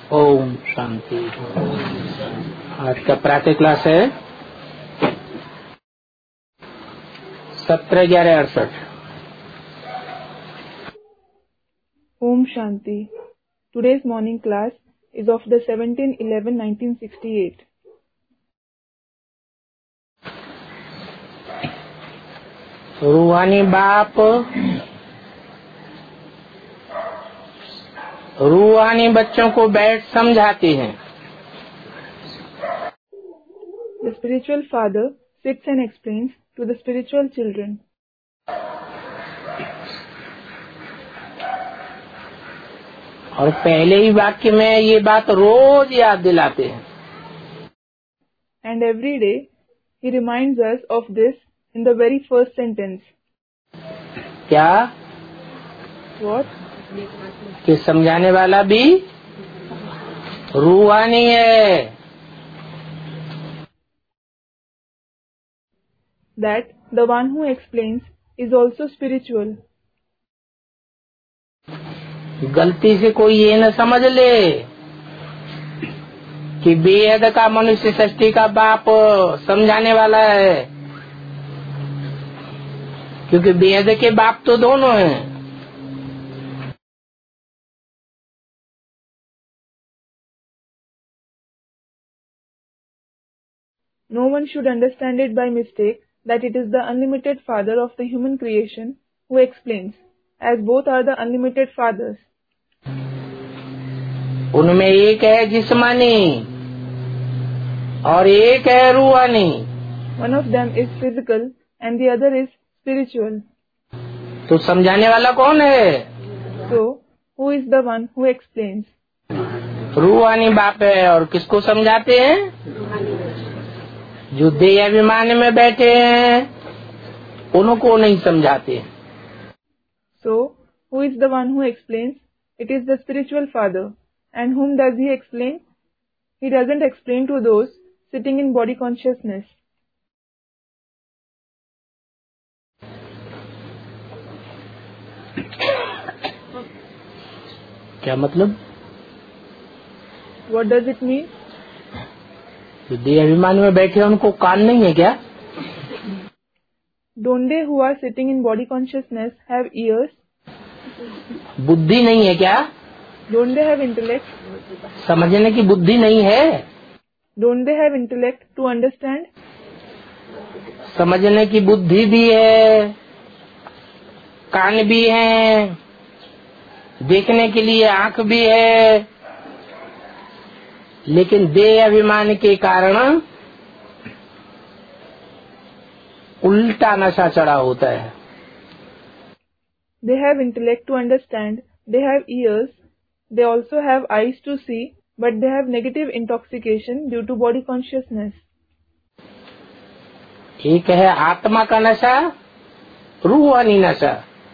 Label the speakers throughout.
Speaker 1: ओम शांति। आज का प्रातः क्लास है 17/11/68।
Speaker 2: Om Shanti. Today's morning class is of the 17/11/1968.
Speaker 1: रूहानी बाप रूहानी बच्चों को बैठ समझाते हैं।
Speaker 2: The spiritual father sits and explains to the spiritual children.
Speaker 1: और पहले ही वाक्य में ये बात रोज याद दिलाते हैं।
Speaker 2: And every day he reminds us of this in the very first sentence.
Speaker 1: क्या?
Speaker 2: What?
Speaker 1: कि समझाने वाला भी रूहानी है।
Speaker 2: That the one who explains is also spiritual.
Speaker 1: गलती से कोई ये न समझ ले कि बेहद का मनुष्य सृष्टि का बाप समझाने वाला है, क्योंकि बेहद के बाप तो दोनों हैं।
Speaker 2: No one should understand it by mistake that it is the unlimited father of the human creation who explains, as both are the unlimited fathers.
Speaker 1: उनमें एक है जिस्मानी और एक है रूहानी।
Speaker 2: One of them is physical and the other is spiritual.
Speaker 1: तो समझाने वाला कौन है?
Speaker 2: So, who is the one who explains?
Speaker 1: रूहानी बाप है। और किसको समझाते हैं? जो देह अभिमान में बैठे हैं उनको नहीं समझाते।
Speaker 2: So, who is the one who explains? It is the spiritual father. And whom does he explain? He doesn't explain to those sitting in body consciousness.
Speaker 1: क्या मतलब?
Speaker 2: What does it mean?
Speaker 1: जो देह अभिमान में बैठे हैं उनको कान नहीं है क्या?
Speaker 2: Don't they who are sitting in body consciousness have ears?
Speaker 1: बुद्धि नहीं है क्या?
Speaker 2: Don't they have intellect?
Speaker 1: समझने की बुद्धि नहीं है?
Speaker 2: Don't they have intellect to understand?
Speaker 1: समझने की बुद्धि भी है, कान भी है, देखने के लिए आंख भी है, लेकिन देह अभिमान के कारण उल्टा नशा चढ़ा होता है।
Speaker 2: They have intellect to understand, they have ears, they also have eyes to see, but they have negative intoxication due to body consciousness.
Speaker 1: एक है आत्मा का नशा, रूहानी नशा।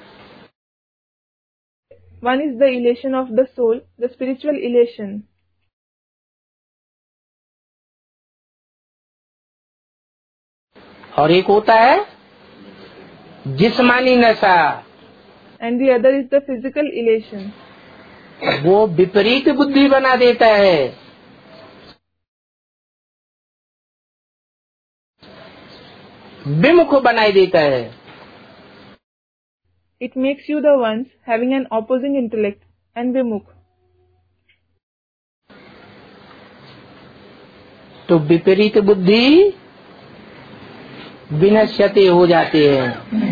Speaker 2: One is the elation of the soul, the spiritual elation.
Speaker 1: और एक होता है जिस्मानी नशा।
Speaker 2: And the other is the physical elation.
Speaker 1: वो विपरीत बुद्धि बना देता है। विमुख बनाई देता है।
Speaker 2: It makes you the ones having an opposing intellect and vimukh.
Speaker 1: तो विपरीत बुद्धि विनश्यते हो जाते हैं।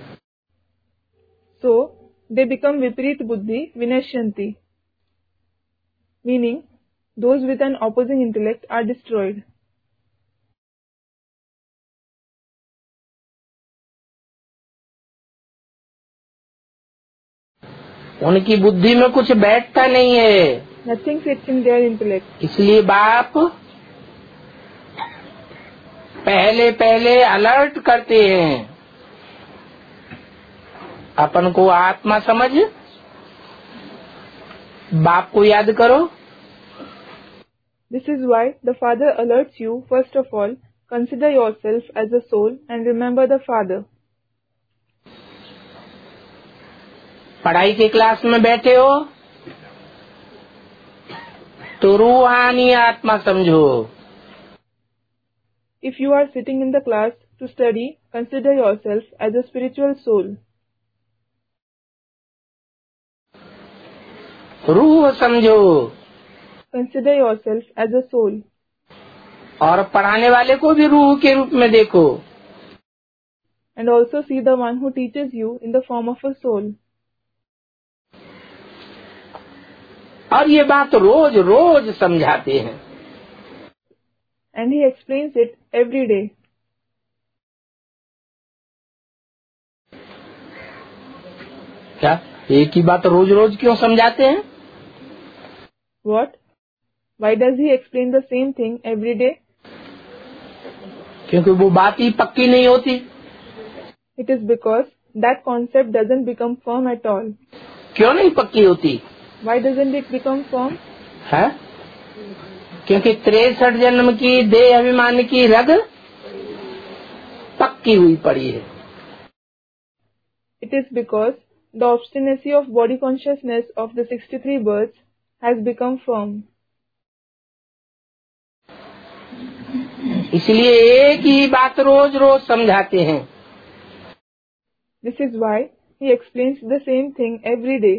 Speaker 2: So, they become viparit buddhi vinashyanti. Meaning, those with an opposing intellect are destroyed.
Speaker 1: उनकी बुद्धि में कुछ बैठता नहीं है।
Speaker 2: Nothing sits in their intellect.
Speaker 1: इसलिए बाप पहले पहले अलर्ट करते हैं, अपन को आत्मा समझ, बाप को याद करो।
Speaker 2: This is why the Father alerts you, first of all, consider yourself as a soul and remember the Father.
Speaker 1: पढ़ाई के क्लास में बैठे हो तो रूहानी आत्मा समझो।
Speaker 2: If you are sitting in the class to study, consider yourself as a spiritual soul.
Speaker 1: रूह समझो।
Speaker 2: Consider yourself as a soul.
Speaker 1: और पढ़ाने वाले को भी रूह के रूप में देखो।
Speaker 2: And also see the one who teaches you in the form of a soul.
Speaker 1: और ये बात रोज रोज समझाते हैं।
Speaker 2: And he explains it every day.
Speaker 1: क्या एक ही बात रोज रोज क्यों समझाते हैं?
Speaker 2: What? Why does he explain the same thing every day?
Speaker 1: क्योंकि वो बात ही पक्की नहीं होती।
Speaker 2: It is because that concept doesn't become firm at all.
Speaker 1: क्यों नहीं पक्की होती?
Speaker 2: Why doesn't it become firm?
Speaker 1: है? क्योंकि 63 जन्म की देह अभिमान की रग पक्की हुई पड़ी है।
Speaker 2: It is because the obstinacy of body consciousness of the 63 births has become firm.
Speaker 1: इसलिए एक ही बात रोज रोज समझाते हैं।
Speaker 2: This is why he explains the same thing every day.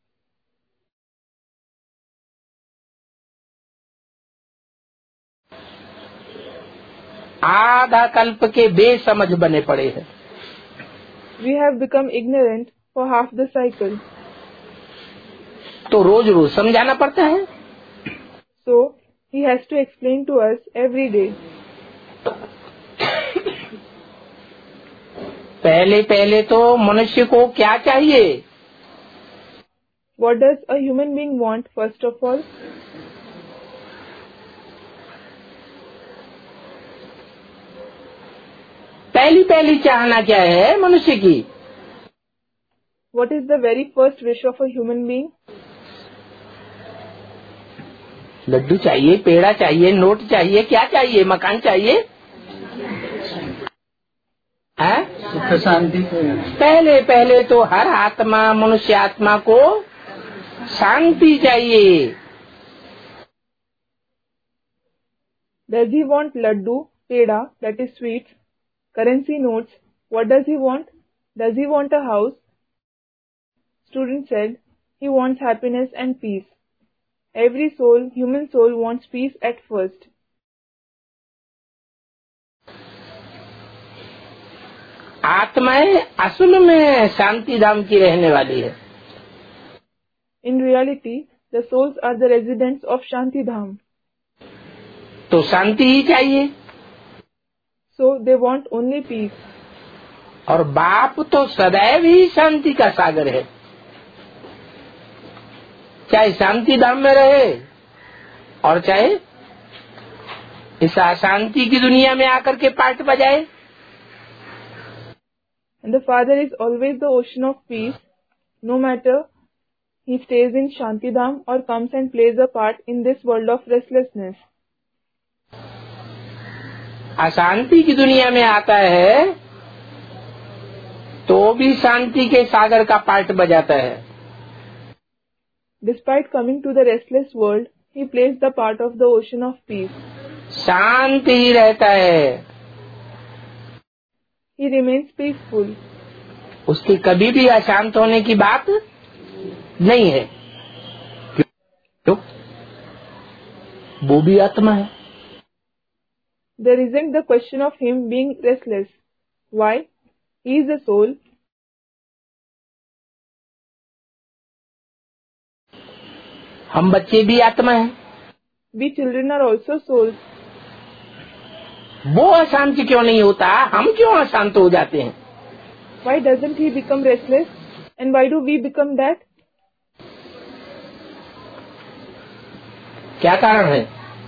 Speaker 1: आधा कल्प के बेसमझ बने पड़े हैं।
Speaker 2: We have become ignorant for half the cycle.
Speaker 1: तो रोज रोज समझाना पड़ता है।
Speaker 2: So, he has to explain to us every day.
Speaker 1: पहले पहले तो मनुष्य को क्या चाहिए?
Speaker 2: What does a human being want first of all?
Speaker 1: पहली पहली चाहना क्या है मनुष्य की?
Speaker 2: What is the very first wish of a human being?
Speaker 1: Laddu चाहिए, पेड़ा चाहिए, नोट चाहिए, क्या चाहिए? मकान चाहिए? है?
Speaker 3: सुख शांति।
Speaker 1: पहले पहले तो हर आत्मा, मनुष्य आत्मा को शांति चाहिए।
Speaker 2: Does he want laddu, peda, that is sweets, currency notes? What does he want? Does he want a house? Student said, he wants happiness and peace. Every soul, human soul, wants peace at first.
Speaker 1: आत्माएं असल में शांति धाम की रहने वाली है।
Speaker 2: In reality, the souls are the residents of Shanti Dham.
Speaker 1: तो शांति ही चाहिए।
Speaker 2: So they want only peace.
Speaker 1: और बाप तो सदैव ही शांति का सागर है। चाहे शांति धाम में रहे और चाहे इस अशांति की दुनिया में आकर के पार्ट बजाए।
Speaker 2: And the Father is always the ocean of peace, no matter he stays in Shanti Dham or comes and plays a part in this world of restlessness.
Speaker 1: अशांति की दुनिया में आता है तो भी शांति के सागर का पार्ट बजाता है।
Speaker 2: Despite coming to the restless world, he plays the part of the ocean of peace.
Speaker 1: शांत ही रहता है।
Speaker 2: He remains peaceful.
Speaker 1: उसकी कभी भी अशांत होने की बात नहीं है। क्यों? वो भी आत्मा है।
Speaker 2: There isn't the question of him being restless. Why? He is a soul.
Speaker 1: हम बच्चे भी आत्मा हैं।
Speaker 2: We children are also souls.
Speaker 1: वो अशांत क्यों नहीं होता? हम क्यों अशांत हो जाते हैं?
Speaker 2: Why doesn't he become restless? And why do we become that?
Speaker 1: क्या कारण है?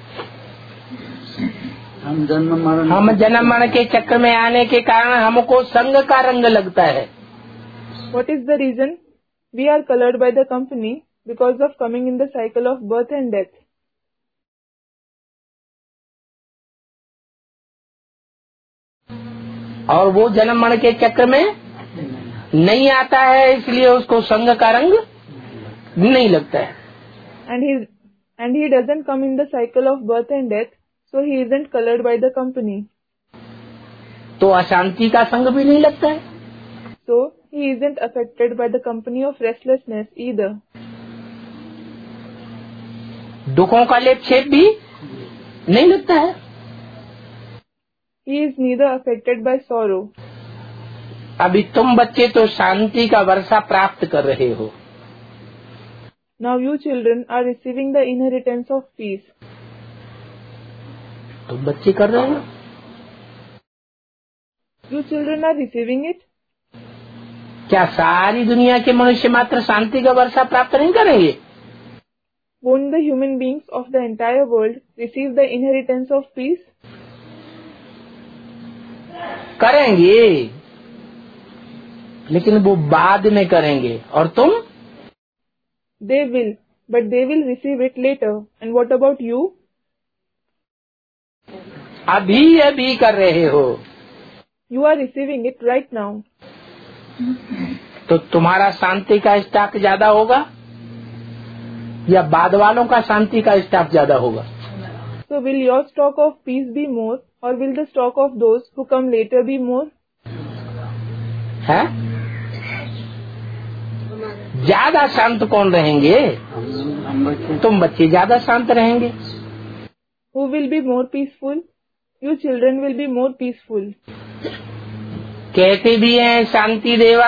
Speaker 3: हम जन्म मरण
Speaker 1: के चक्कर में आने के कारण हमको संग का रंग लगता है।
Speaker 2: What is the reason? We are colored by the company because of coming in the cycle of birth and death.
Speaker 1: और वो जन्म मरण के चक्र में नहीं आता है, इसलिए उसको संग का रंग नहीं लगता है।
Speaker 2: and he doesn't come in the cycle of birth and death, so he isn't colored by the company.
Speaker 1: तो अशांति का संग भी नहीं लगता है,
Speaker 2: So he isn't affected by the company of restlessness either.
Speaker 1: दुखों का लेप छेप भी नहीं लगता है।
Speaker 2: He is neither affected by sorrow.
Speaker 1: अभी तुम बच्चे तो शांति का वर्षा प्राप्त कर रहे हो।
Speaker 2: Now you children are receiving the inheritance of peace.
Speaker 1: तुम बच्चे कर रहे हो,
Speaker 2: You children are receiving it.
Speaker 1: क्या सारी दुनिया के मनुष्य मात्र शांति का वर्षा प्राप्त नहीं करेंगे?
Speaker 2: Won't the human beings of the entire world receive the inheritance of peace?
Speaker 1: करेंगे, लेकिन वो बाद में करेंगे। और तुम?
Speaker 2: They will, but they will receive it later. And what about you?
Speaker 1: अभी अभी कर रहे हो।
Speaker 2: You are receiving it right now.
Speaker 1: तो तुम्हारा शांति का स्टॉक ज्यादा होगा या बाद वालों का शांति का स्टॉक ज्यादा होगा?
Speaker 2: So will your stock of peace be more, or will the stock of those who come later be more?
Speaker 1: है? ज्यादा शांत कौन रहेंगे? तुम बच्चे ज्यादा शांत रहेंगे।
Speaker 2: Who will be more peaceful? You children will be more peaceful.
Speaker 1: कहते भी हैं शांति देवा,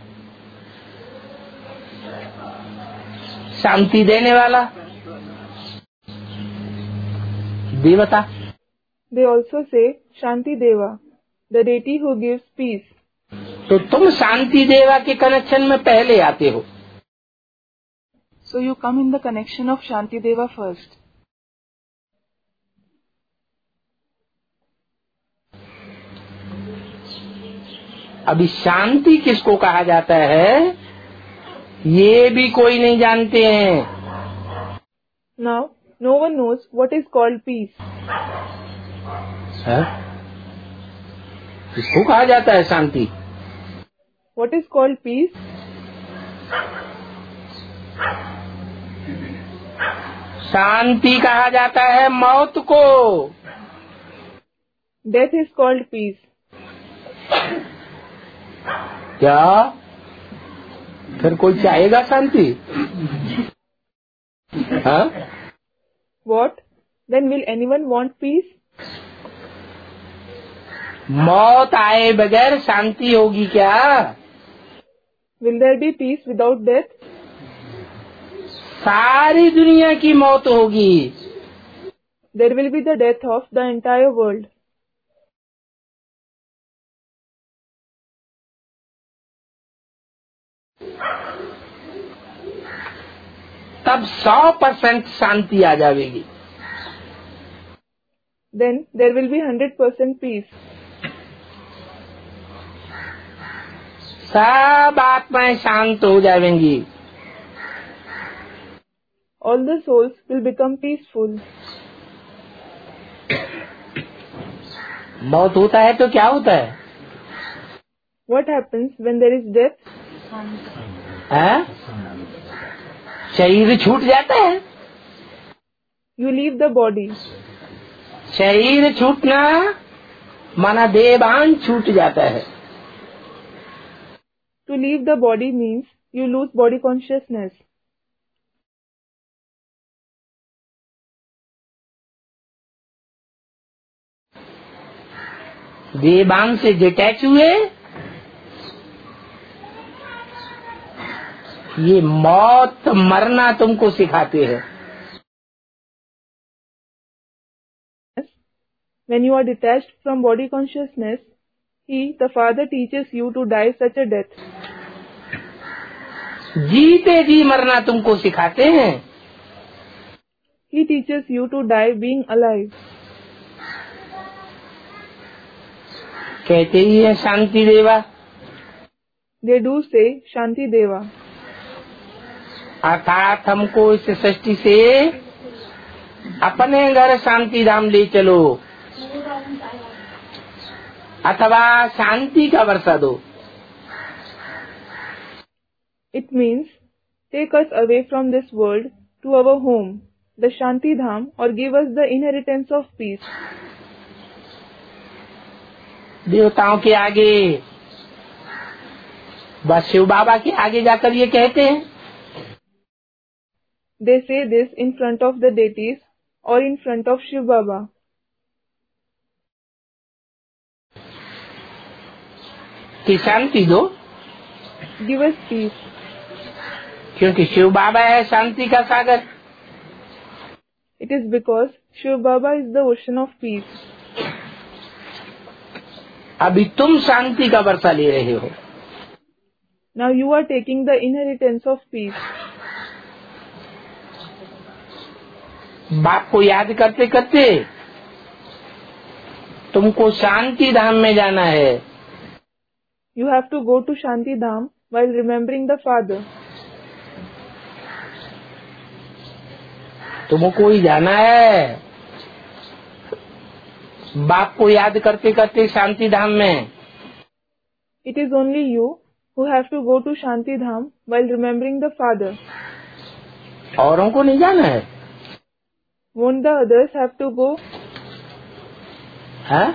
Speaker 1: शांति देने वाला देवता।
Speaker 2: They also say Shanti Deva, the deity who gives peace.
Speaker 1: तो तुम शांति देवा के कनेक्शन में पहले आते हो।
Speaker 2: So you come in the connection of Shanti Deva first.
Speaker 1: अभी शांति किसको कहा जाता है ये भी कोई नहीं जानते हैं।
Speaker 2: Now no one knows what is called peace.
Speaker 1: है? किसको कहा जाता है शांति?
Speaker 2: What is called peace?
Speaker 1: शांति कहा जाता है मौत को।
Speaker 2: Death is called peace.
Speaker 1: क्या फिर कोई चाहेगा शांति? हाँ?
Speaker 2: What? Then will anyone want peace?
Speaker 1: मौत आए बगैर शांति होगी क्या?
Speaker 2: Will there be peace without death?
Speaker 1: सारी दुनिया की मौत होगी।
Speaker 2: There will be the death of the entire world.
Speaker 1: तब 100% शांति आ जाएगी।
Speaker 2: Then there will be 100% peace.
Speaker 1: सब आत्माएं शांत हो जाएंगी।
Speaker 2: All the souls will become peaceful.
Speaker 1: मौत होता है तो क्या होता है?
Speaker 2: What happens when there is death?
Speaker 1: है? शरीर छूट जाता है।
Speaker 2: You leave the body.
Speaker 1: शरीर छूटना माना देवान छूट जाता है।
Speaker 2: To leave the body means you lose body consciousness.
Speaker 1: देवान से डिटैच हुए, ये मौत मरना तुमको सिखाते हैं।
Speaker 2: When you are detached from body consciousness, he, the Father, teaches you to die such a death.
Speaker 1: जीते जी मरना तुमको सिखाते हैं।
Speaker 2: He teaches you to die being alive.
Speaker 1: कहते ही है शांति देवा।
Speaker 2: They do say Shanti Deva.
Speaker 1: अर्थात हमको इस सृष्टि से अपने घर शांति धाम ले चलो अथवा शांति का वर्षा दो।
Speaker 2: It means take us away from this world to our home, the Shanti Dham or give us the inheritance of peace.
Speaker 1: देवताओं के आगे, बस शिव बाबा के आगे जाकर ये कहते हैं।
Speaker 2: They say this in front of the deities or in front of Shiv Baba.
Speaker 1: कि शांति दो,
Speaker 2: Give us peace.
Speaker 1: क्योंकि शिव बाबा है शांति का सागर।
Speaker 2: It is because Shiv Baba is the ocean of peace.
Speaker 1: अभी तुम शांति का वर्षा ले रहे हो।
Speaker 2: Now you are taking the inheritance of peace.
Speaker 1: बाप को याद करते करते तुमको शांति धाम में जाना है।
Speaker 2: You have to go to Shanti Dham while remembering the Father.
Speaker 1: तुमको ही जाना है बाप को याद करते करते शांति धाम में।
Speaker 2: It is only you who have to go to Shanti Dham while remembering the Father.
Speaker 1: औरों को नहीं जाना है।
Speaker 2: Won't the others have to go?
Speaker 1: है?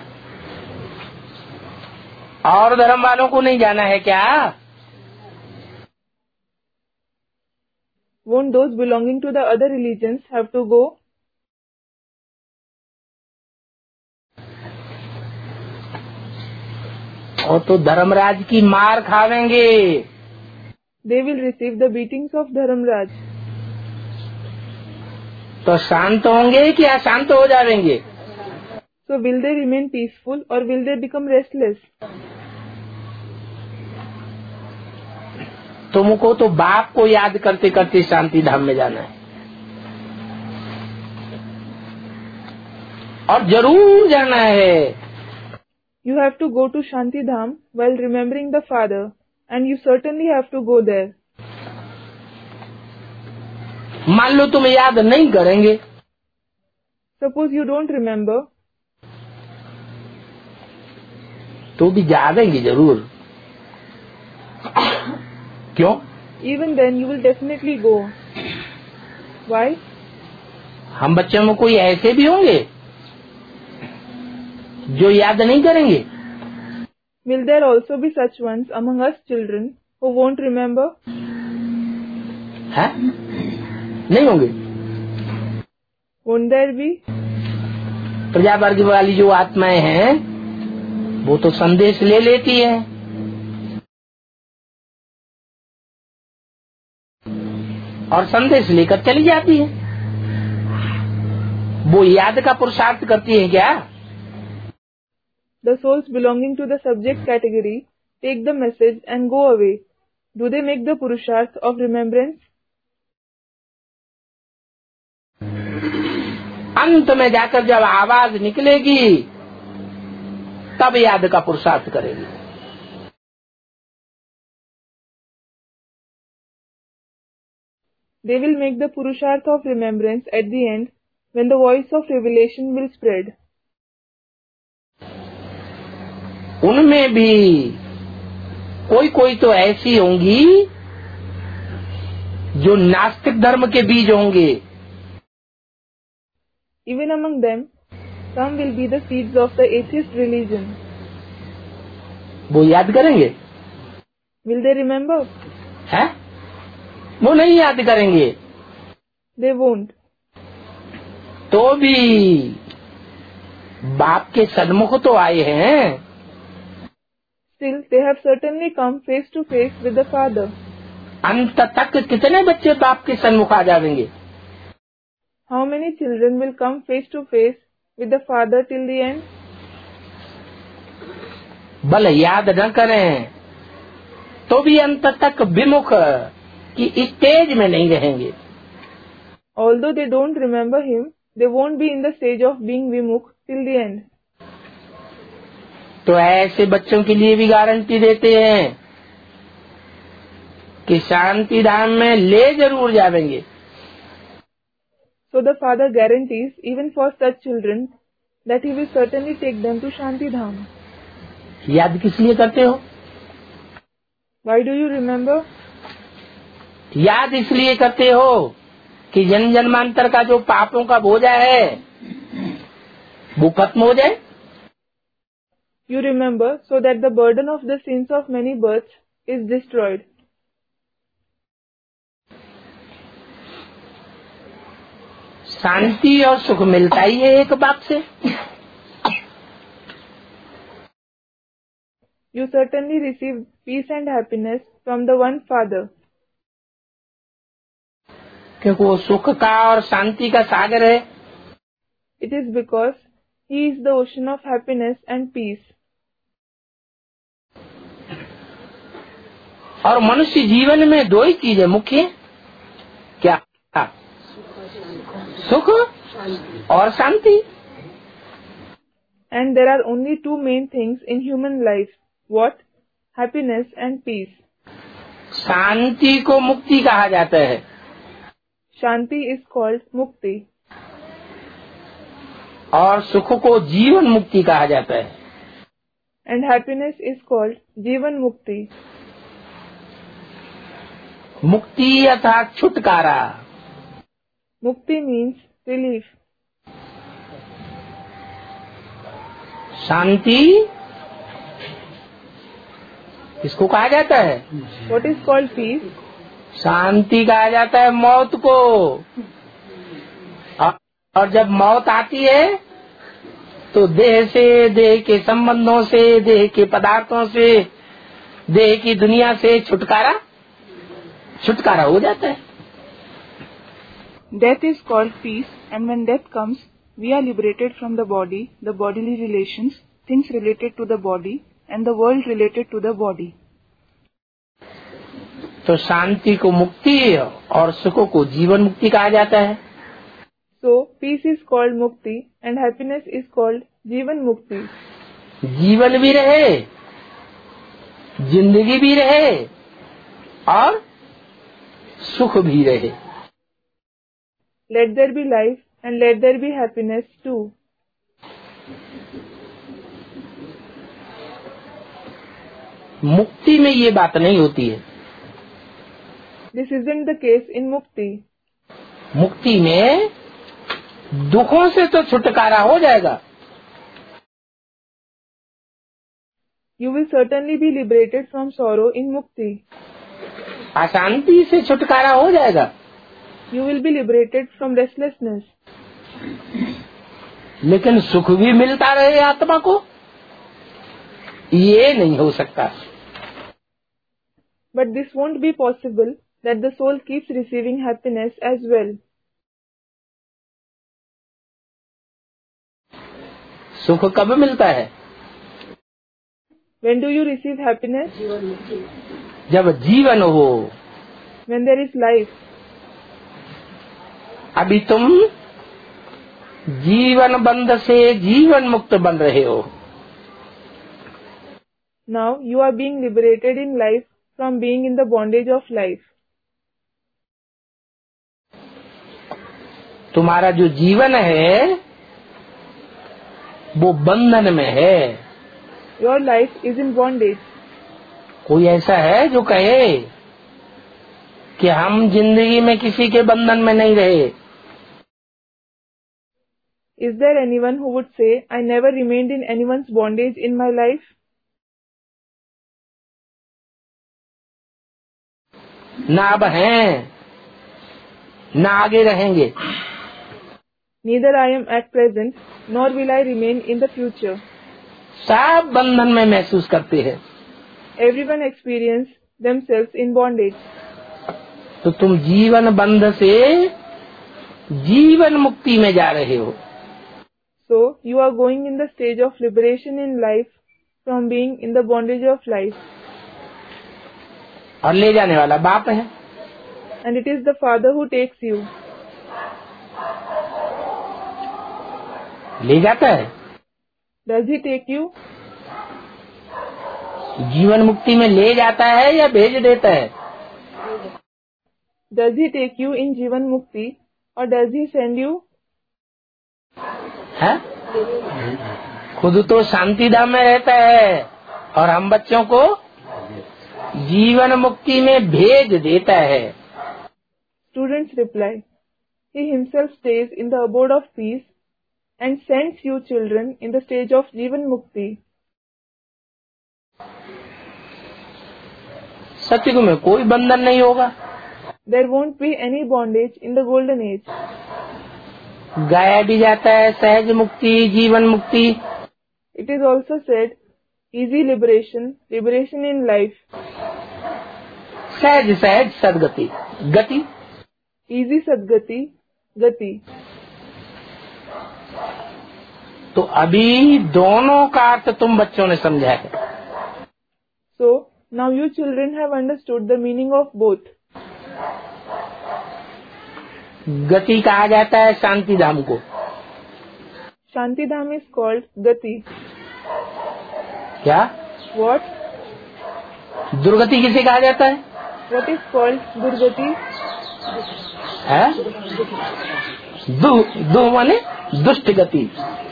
Speaker 1: और धर्म वालों को नहीं जाना है क्या?
Speaker 2: Won't those belonging to the other religions have to go?
Speaker 1: और तो धर्मराज की मार खावेंगे।
Speaker 2: They will receive the beatings of Dharamraj.
Speaker 1: तो शांत होंगे कि अशांत हो जाएंगे?
Speaker 2: So will they remain peaceful or will they become restless?
Speaker 1: तुमको तो बाप को याद करते करते शांति धाम में जाना है और जरूर जाना है।
Speaker 2: You have to go to Shanti Dham while remembering the Father, and you certainly have to go there.
Speaker 1: मान लो तुम याद नहीं करेंगे,
Speaker 2: Suppose you don't remember,
Speaker 1: तो भी जाएंगे जरूर। क्यों?
Speaker 2: even then you will definitely go. Why?
Speaker 1: हम बच्चों में कोई ऐसे भी होंगे जो याद नहीं करेंगे?
Speaker 2: Will there also be such ones among us children who won't remember?
Speaker 1: है? नहीं होंगे।
Speaker 2: Won't there be?
Speaker 1: प्रजा वर्ग वाली जो आत्माएं हैं वो तो संदेश ले लेती है और संदेश लेकर चली जाती है। वो याद का पुरुषार्थ करती है क्या?
Speaker 2: The souls belonging to the subject category take the message and go away. Do they make the Purusharth of remembrance?
Speaker 1: अंत में जाकर जब आवाज निकलेगी तब याद का पुरुषार्थ करेगी।
Speaker 2: They will make the Purusharth of remembrance at the end when the voice of revelation will spread.
Speaker 1: उनमें भी कोई कोई तो ऐसी होंगी जो नास्तिक धर्म के बीज होंगे।
Speaker 2: Even among them, some will be the seeds of the atheist religion.
Speaker 1: वो याद करेंगे?
Speaker 2: Will they remember?
Speaker 1: है? वो नहीं याद करेंगे।
Speaker 2: They won't.
Speaker 1: तो भी बाप के सन्मुख तो आए हैं।
Speaker 2: Still, they have certainly come face to face with the Father.
Speaker 1: अंत तक कितने बच्चे बाप के सन्मुख आ जाएंगे?
Speaker 2: How many children will come face to face with the Father till the end?
Speaker 1: भले याद न करें तो भी अंत तक विमुख की स्टेज में नहीं रहेंगे।
Speaker 2: Although they don't remember him, they won't be in the stage of being Vimukh till the end.
Speaker 1: तो ऐसे बच्चों के लिए भी गारंटी देते हैं कि शांति धाम में ले जरूर जाएंगे।
Speaker 2: So the Father guarantees even for such children that he will certainly take them to Shanti Dham.
Speaker 1: याद किस लिए करते हो?
Speaker 2: Why do you remember?
Speaker 1: याद इसलिए करते हो कि जन्म जन्मांतर का जो पापों का बोझा है वो खत्म हो जाए।
Speaker 2: You remember so that the burden of the sins of many births is destroyed.
Speaker 1: शांति और सुख मिलता ही है एक बात से।
Speaker 2: You certainly receive peace and happiness from the one Father.
Speaker 1: क्योंकि वो सुख का और शांति का सागर है।
Speaker 2: It is because He is the ocean of happiness and peace.
Speaker 1: और मनुष्य जीवन में दो ही चीजें मुख्य, क्या? सुख और शांति।
Speaker 2: And there are only two main things in human life. What? Happiness and peace.
Speaker 1: शांति को मुक्ति कहा जाता है।
Speaker 2: Shanti is called Mukti.
Speaker 1: और सुख को जीवन मुक्ति कहा जाता है।
Speaker 2: And happiness is called Jivan Mukti.
Speaker 1: मुक्ति अर्थात छुटकारा।
Speaker 2: Mukti means relief.
Speaker 1: शांति इसको कहा जाता है।
Speaker 2: What is called peace?
Speaker 1: शांति कहा जाता है मौत को। और जब मौत आती है तो देह से, देह के संबंधों से, देह के पदार्थों से, देह की दुनिया से छुटकारा हो जाता है।
Speaker 2: Death is called peace, and when death comes, we are liberated from the body, the bodily relations, things related to the body, and the world related to the body.
Speaker 1: तो शांति को मुक्ति और सुख को जीवन मुक्ति कहा जाता है।
Speaker 2: So, peace is called Mukti, and happiness is called Jivan Mukti.
Speaker 1: जीवन भी रहे, जिंदगी भी रहे और सुख भी रहे।
Speaker 2: Let there be life, and let there be happiness too.
Speaker 1: मुक्ति में ये बात नहीं होती है।
Speaker 2: This isn't the case in Mukti.
Speaker 1: मुक्ति में दुखों से तो छुटकारा हो जाएगा।
Speaker 2: You will certainly be liberated from sorrow in Mukti.
Speaker 1: अशांति से छुटकारा हो जाएगा।
Speaker 2: You will be liberated from restlessness.
Speaker 1: लेकिन सुख भी मिलता रहे आत्मा को, ये नहीं हो सकता।
Speaker 2: But this won't be possible that the soul keeps receiving happiness as well.
Speaker 1: सुख कब मिलता है?
Speaker 2: When do you receive happiness?
Speaker 1: जब जीवन हो।
Speaker 2: When there is life.
Speaker 1: अभी तुम जीवन बंध से जीवन मुक्त बन रहे हो।
Speaker 2: Now you are being liberated in life from being in the bondage of life.
Speaker 1: तुम्हारा जो जीवन है वो बंधन में है।
Speaker 2: Your life is in bondage.
Speaker 1: कोई ऐसा है जो कहे कि हम जिंदगी में किसी के बंधन में नहीं रहे?
Speaker 2: Is there anyone who would say, I never remained in anyone's bondage in my life?
Speaker 1: ना अब हैं, ना आगे रहेंगे।
Speaker 2: Neither I am at present, nor will I remain in the future.
Speaker 1: सब बंधन में महसूस करते हैं।
Speaker 2: Everyone experience themselves in bondage.
Speaker 1: तो तुम जीवन बंध से जीवन मुक्ति में जा रहे हो।
Speaker 2: So, you are going in the stage of liberation in life from being in the bondage of life.
Speaker 1: और ले जाने वाला बाप है।
Speaker 2: And it is the Father who takes you.
Speaker 1: ले जाता है।
Speaker 2: Does He take you?
Speaker 1: जीवन मुक्ति में ले जाता है या भेज देता है?
Speaker 2: Does He take you in Jivan Mukti or does He send you?
Speaker 1: है? खुद तो शांति धाम में रहता है और हम बच्चों को जीवन मुक्ति में भेज देता है।
Speaker 2: Students reply, he himself stays in the abode of peace and sends you children in the stage of Jivan Mukti.
Speaker 1: सतयुग में कोई बंधन नहीं होगा।
Speaker 2: There won't be any bondage in the golden age.
Speaker 1: गाया भी जाता है सहज मुक्ति, जीवन मुक्ति।
Speaker 2: It is also said easy liberation, liberation in life.
Speaker 1: सहज सहज सदगति, गति।
Speaker 2: Easy Sadgati, Gati.
Speaker 1: तो अभी दोनों का अर्थ तुम बच्चों ने समझा है।
Speaker 2: So, now you children have understood the meaning of both.
Speaker 1: गति कहा जाता है शांति धाम को।
Speaker 2: Shanti Dham is called Gati.
Speaker 1: क्या?
Speaker 2: What?
Speaker 1: दुर्गति किसे कहा जाता है?
Speaker 2: What is called Durgati?
Speaker 1: है? दु माने दुष्ट गति।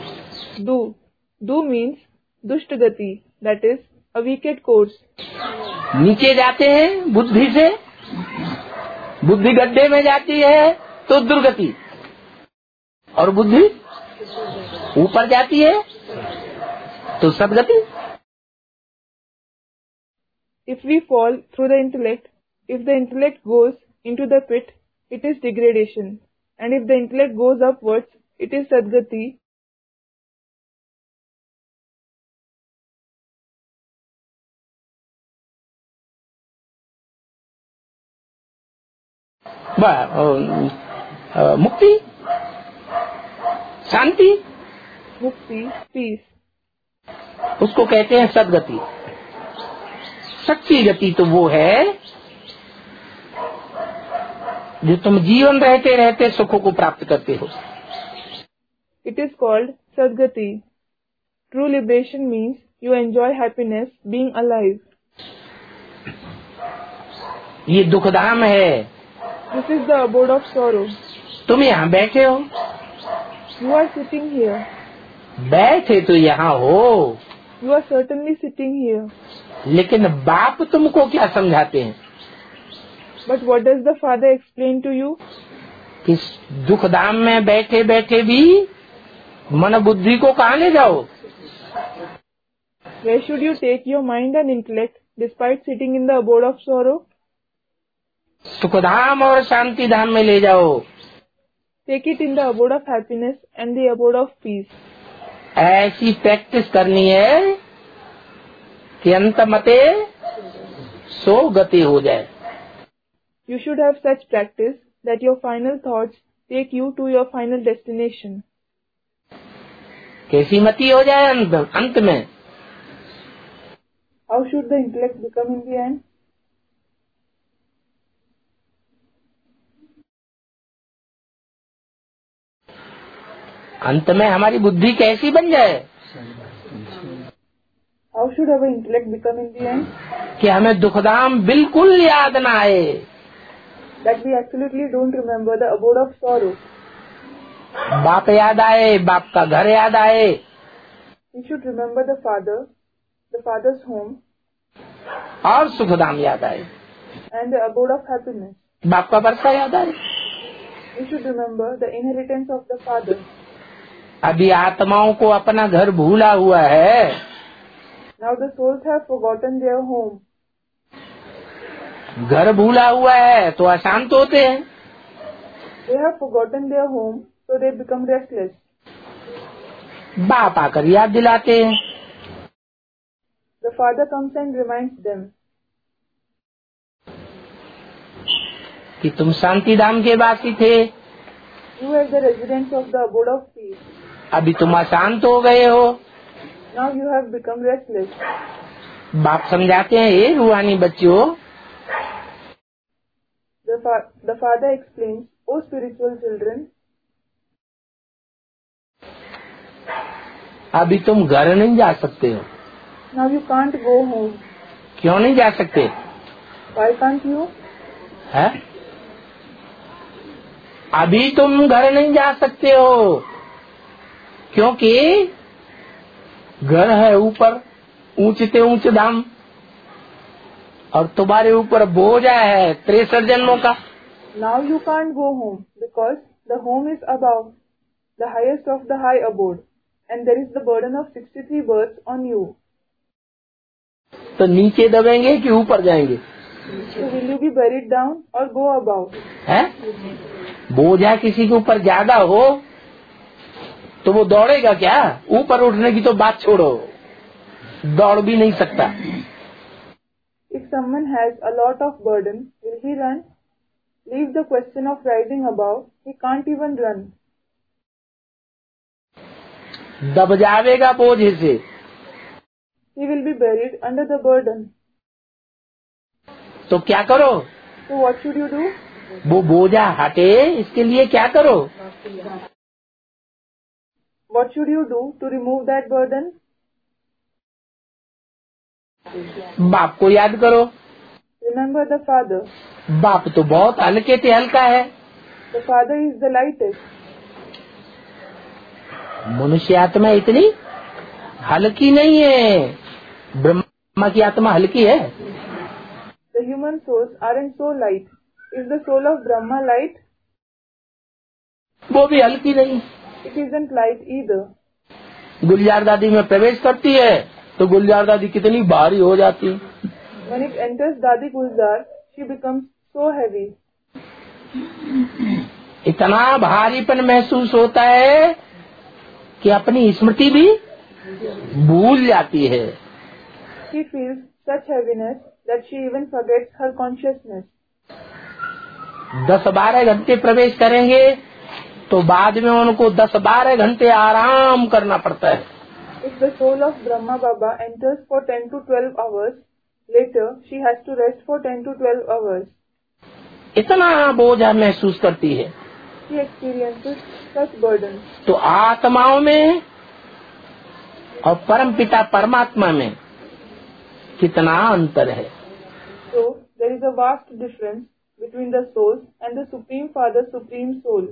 Speaker 2: Du means Dushta Gati, that is a wicked course.
Speaker 1: नीचे जाते हैं बुद्धि से, बुद्धि गड्ढे में जाती है तो दुर्गति, और बुद्धि ऊपर जाती है तो सदगति।
Speaker 2: If we fall through the intellect, if the intellect goes into the pit, it is degradation, and if the intellect goes upwards, it is Sadgati.
Speaker 1: मुक्ति, शांति,
Speaker 2: Mukti, peace.
Speaker 1: उसको कहते हैं सदगति। सच्ची गति तो वो है जो तुम जीवन रहते रहते सुखों को प्राप्त करते हो।
Speaker 2: It is called Sadgati. True liberation means you enjoy happiness being alive.
Speaker 1: ये दुखधाम है।
Speaker 2: This is the abode of sorrow.
Speaker 1: तुम यहाँ बैठे हो,
Speaker 2: You are sitting here.
Speaker 1: बैठे तो यहाँ हो,
Speaker 2: You are certainly sitting here.
Speaker 1: लेकिन बाप तुमको क्या समझाते हैं?
Speaker 2: But what does the Father explain to you?
Speaker 1: कि दुखधाम में बैठे बैठे भी मन बुद्धि को कहाँ ले जाओ?
Speaker 2: Where should you take your mind and intellect despite sitting in the abode of sorrow?
Speaker 1: Sukhdham और शांति धाम में ले जाओ।
Speaker 2: Take it in the abode of happiness and the abode of peace.
Speaker 1: ऐसी प्रैक्टिस करनी है कि अंतमते सो गति हो जाए।
Speaker 2: You should have such practice that your final thoughts take you to your final destination.
Speaker 1: कैसी मति हो जाए अंत में?
Speaker 2: How should the intellect become in the end?
Speaker 1: अंत में हमारी बुद्धि कैसी बन जाए?
Speaker 2: How should our intellect become in the end?
Speaker 1: कि हमें दुखधाम बिल्कुल याद ना आए।
Speaker 2: That we absolutely don't remember the abode of sorrow.
Speaker 1: बाप याद आए, बाप का घर याद आए।
Speaker 2: We should remember the Father, the Father's home,
Speaker 1: और सुखधाम याद आए।
Speaker 2: and the abode of happiness.
Speaker 1: बाप का वर्षा याद आए।
Speaker 2: We should remember the inheritance of the Father.
Speaker 1: अभी आत्माओं को अपना घर भूला हुआ है।
Speaker 2: Now the souls have forgotten their home.
Speaker 1: घर भूला हुआ है तो अशांत होते हैं।
Speaker 2: They have forgotten their home, so they become restless.
Speaker 1: बाप आकर याद दिलाते हैं।
Speaker 2: The Father comes and reminds them
Speaker 1: कि तुम शांति धाम के वासी थे,
Speaker 2: you are the residents of the abode of peace.
Speaker 1: अभी तुम अशांत हो गए हो।
Speaker 2: Now you have become restless.
Speaker 1: बाप समझाते हैं, ये रूहानी बच्चों,
Speaker 2: The Father explains, O spiritual children,
Speaker 1: अभी तुम घर नहीं जा सकते हो।
Speaker 2: now you can't go home.
Speaker 1: क्यों नहीं जा सकते?
Speaker 2: Why can't you?
Speaker 1: है? अभी तुम घर नहीं जा सकते हो क्योंकि घर है ऊपर, ऊंचते ऊंच धाम, और तुम्हारे ऊपर बोझ है 63 जन्मों का।
Speaker 2: Now you can't go home because The home is above, the highest of the high abode, and there is the burden of 63 births on you.
Speaker 1: तो नीचे दबेंगे कि ऊपर जाएंगे?
Speaker 2: So will you be buried down or go above?
Speaker 1: है? बोझा किसी के ऊपर ज्यादा हो तो वो दौड़ेगा क्या? ऊपर उठने की तो बात छोड़ो, दौड़ भी नहीं सकता।
Speaker 2: If someone has a lot of burden, will he run? Leave the question of rising above, he can't even run.
Speaker 1: दब जाएगा बोझे से।
Speaker 2: He will be buried under the burden.
Speaker 1: तो क्या करो?
Speaker 2: So what should you do?
Speaker 1: वो बोझा हटे, इसके लिए क्या करो?
Speaker 2: What should you do to remove that burden?
Speaker 1: बाप को याद करो।
Speaker 2: Remember the father.
Speaker 1: बाप तो बहुत हल्के से हल्का है।
Speaker 2: The father is the lightest.
Speaker 1: मनुष्य आत्मा इतनी हल्की नहीं है, ब्रह्मा की आत्मा हल्की है।
Speaker 2: The human souls aren't so light. Is the soul of Brahma light?
Speaker 1: वो भी हल्की नहीं।
Speaker 2: It isn't light either.
Speaker 1: गुलजार दादी में प्रवेश करती है तो गुलजार दादी कितनी भारी हो जाती है।
Speaker 2: When it enters Dadi Gulzar, she becomes so heavy.
Speaker 1: इतना भारीपन महसूस होता है कि अपनी स्मृति भी भूल जाती है।
Speaker 2: She feels such heaviness that she even forgets her consciousness.
Speaker 1: 10-12 घंटे प्रवेश करेंगे तो बाद में उनको 10-12 घंटे आराम करना पड़ता है।
Speaker 2: If the soul of Brahma Baba enters for 10 to 12 hours, later she has to rest for 10 to 12 hours.
Speaker 1: इतना बोझ महसूस करती है।
Speaker 2: She experiences such burden.
Speaker 1: तो आत्माओं में और परम पिता परमात्मा में कितना अंतर है।
Speaker 2: So there is a vast difference between the souls and the Supreme Father, Supreme Soul.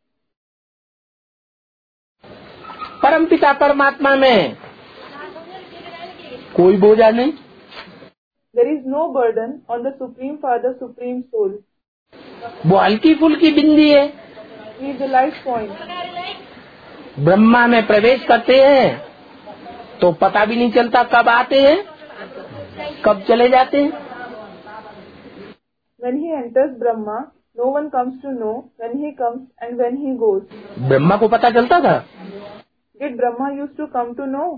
Speaker 1: परम पिता परमात्मा में कोई बोझा नहीं।
Speaker 2: There is no burden on the Supreme Father, Supreme Soul.
Speaker 1: वो हल्की फुल्की बिंदी है।
Speaker 2: He is the light point.
Speaker 1: Brahma में प्रवेश करते हैं तो पता भी नहीं चलता कब आते हैं कब चले जाते हैं।
Speaker 2: When he enters Brahma, no one comes to know when he comes and when he goes.
Speaker 1: Brahma को पता चलता था?
Speaker 2: Did Brahma used to come to know?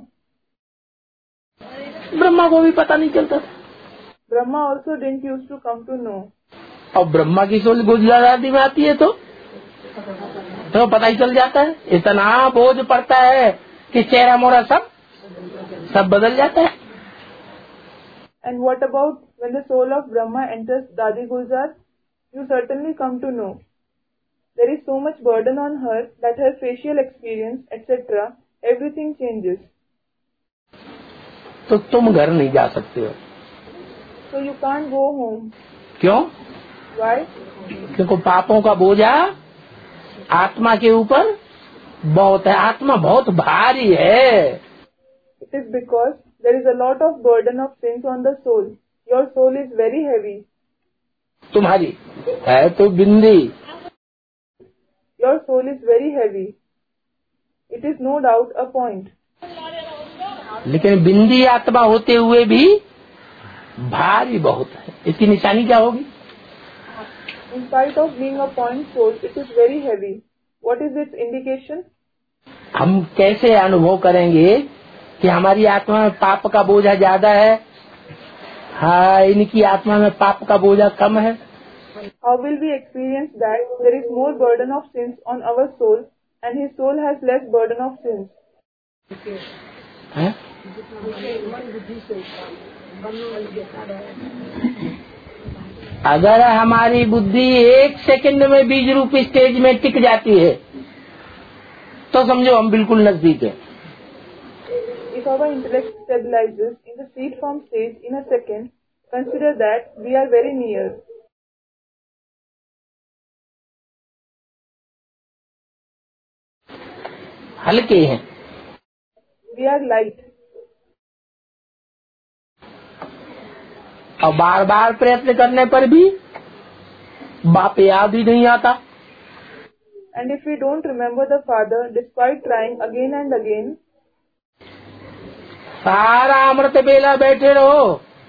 Speaker 1: Brahma को भी पता नहीं चलता था।
Speaker 2: Brahma also didn't used to come to know.
Speaker 1: और ब्रह्मा की सोल गुजरात आदि में आती है तो पता ही चल जाता है। इतना बोझ पड़ता है कि चेहरा मोरा सब बदल जाता है।
Speaker 2: And what about when the soul of Brahma enters Dadi Gulzar? You certainly come to know. There is so much burden on her that her facial experience, etc., everything changes.
Speaker 1: तो तुम घर नहीं जा सकते हो।
Speaker 2: So you can't go home.
Speaker 1: क्यों?
Speaker 2: Why?
Speaker 1: क्योंकि पापों का बोझा आत्मा के ऊपर बहुत है। आत्मा बहुत भारी है।
Speaker 2: It is because there is a lot of burden of sins on the soul. Your soul is very heavy.
Speaker 1: तुम्हारी है तो बिंदी।
Speaker 2: Your soul is very heavy. It is no doubt a point.
Speaker 1: लेकिन बिंदी आत्मा होते हुए भी भारी बहुत है। इसकी निशानी क्या होगी?
Speaker 2: In spite of being a point soul, it is very heavy. What is its indication?
Speaker 1: हम कैसे अनुभव करेंगे कि हमारी आत्मा में पाप का बोझा ज्यादा है, हाँ इनकी आत्मा में पाप का बोझा कम है?
Speaker 2: How will we experience that there is more burden of sins on our soul and his soul has less burden of sins?
Speaker 1: है? अगर हमारी बुद्धि 1 सेकंड में बीज रूप स्टेज में टिक जाती है तो समझो हम बिल्कुल नजदीक है।
Speaker 2: If our intellect stabilizes in the seed form stage in a second, consider that we are very near.
Speaker 1: हल्के हैं।
Speaker 2: We are light.
Speaker 1: और बार बार प्रयत्न करने पर भी बाप याद ही नहीं आता।
Speaker 2: And if we don't remember the Father despite trying again and again,
Speaker 1: सारा अमृत बेला बैठे रहो,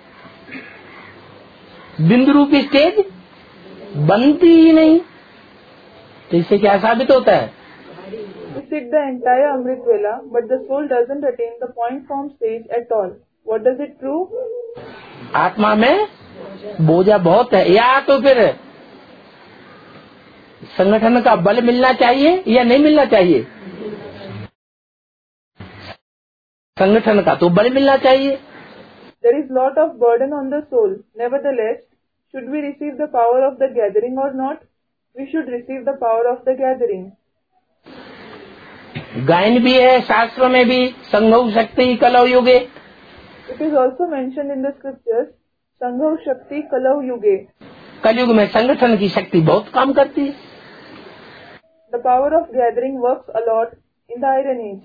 Speaker 1: बिंदु रूपी स्टेज बनती ही नहीं, तो इससे क्या साबित होता है?
Speaker 2: we sit the entire Amrit Vela, but the soul doesn't attain the point form stage at all. What does it prove?
Speaker 1: आत्मा में बोझा बहुत है, या तो फिर संगठन का बल मिलना चाहिए या नहीं मिलना चाहिए? संगठन का तो बल मिलना चाहिए।
Speaker 2: There is lot of burden on the soul. Nevertheless, should we receive the power of the gathering or not? We should receive the power of the gathering.
Speaker 1: गायन भी है शास्त्रों में भी, संघौ शक्ति कलौ युगे।
Speaker 2: It is also mentioned in the scriptures, Sanghav Shakti Kalau Yuge.
Speaker 1: कलयुग में संगठन की शक्ति बहुत काम करती है।
Speaker 2: The power of gathering works a lot in the Iron Age.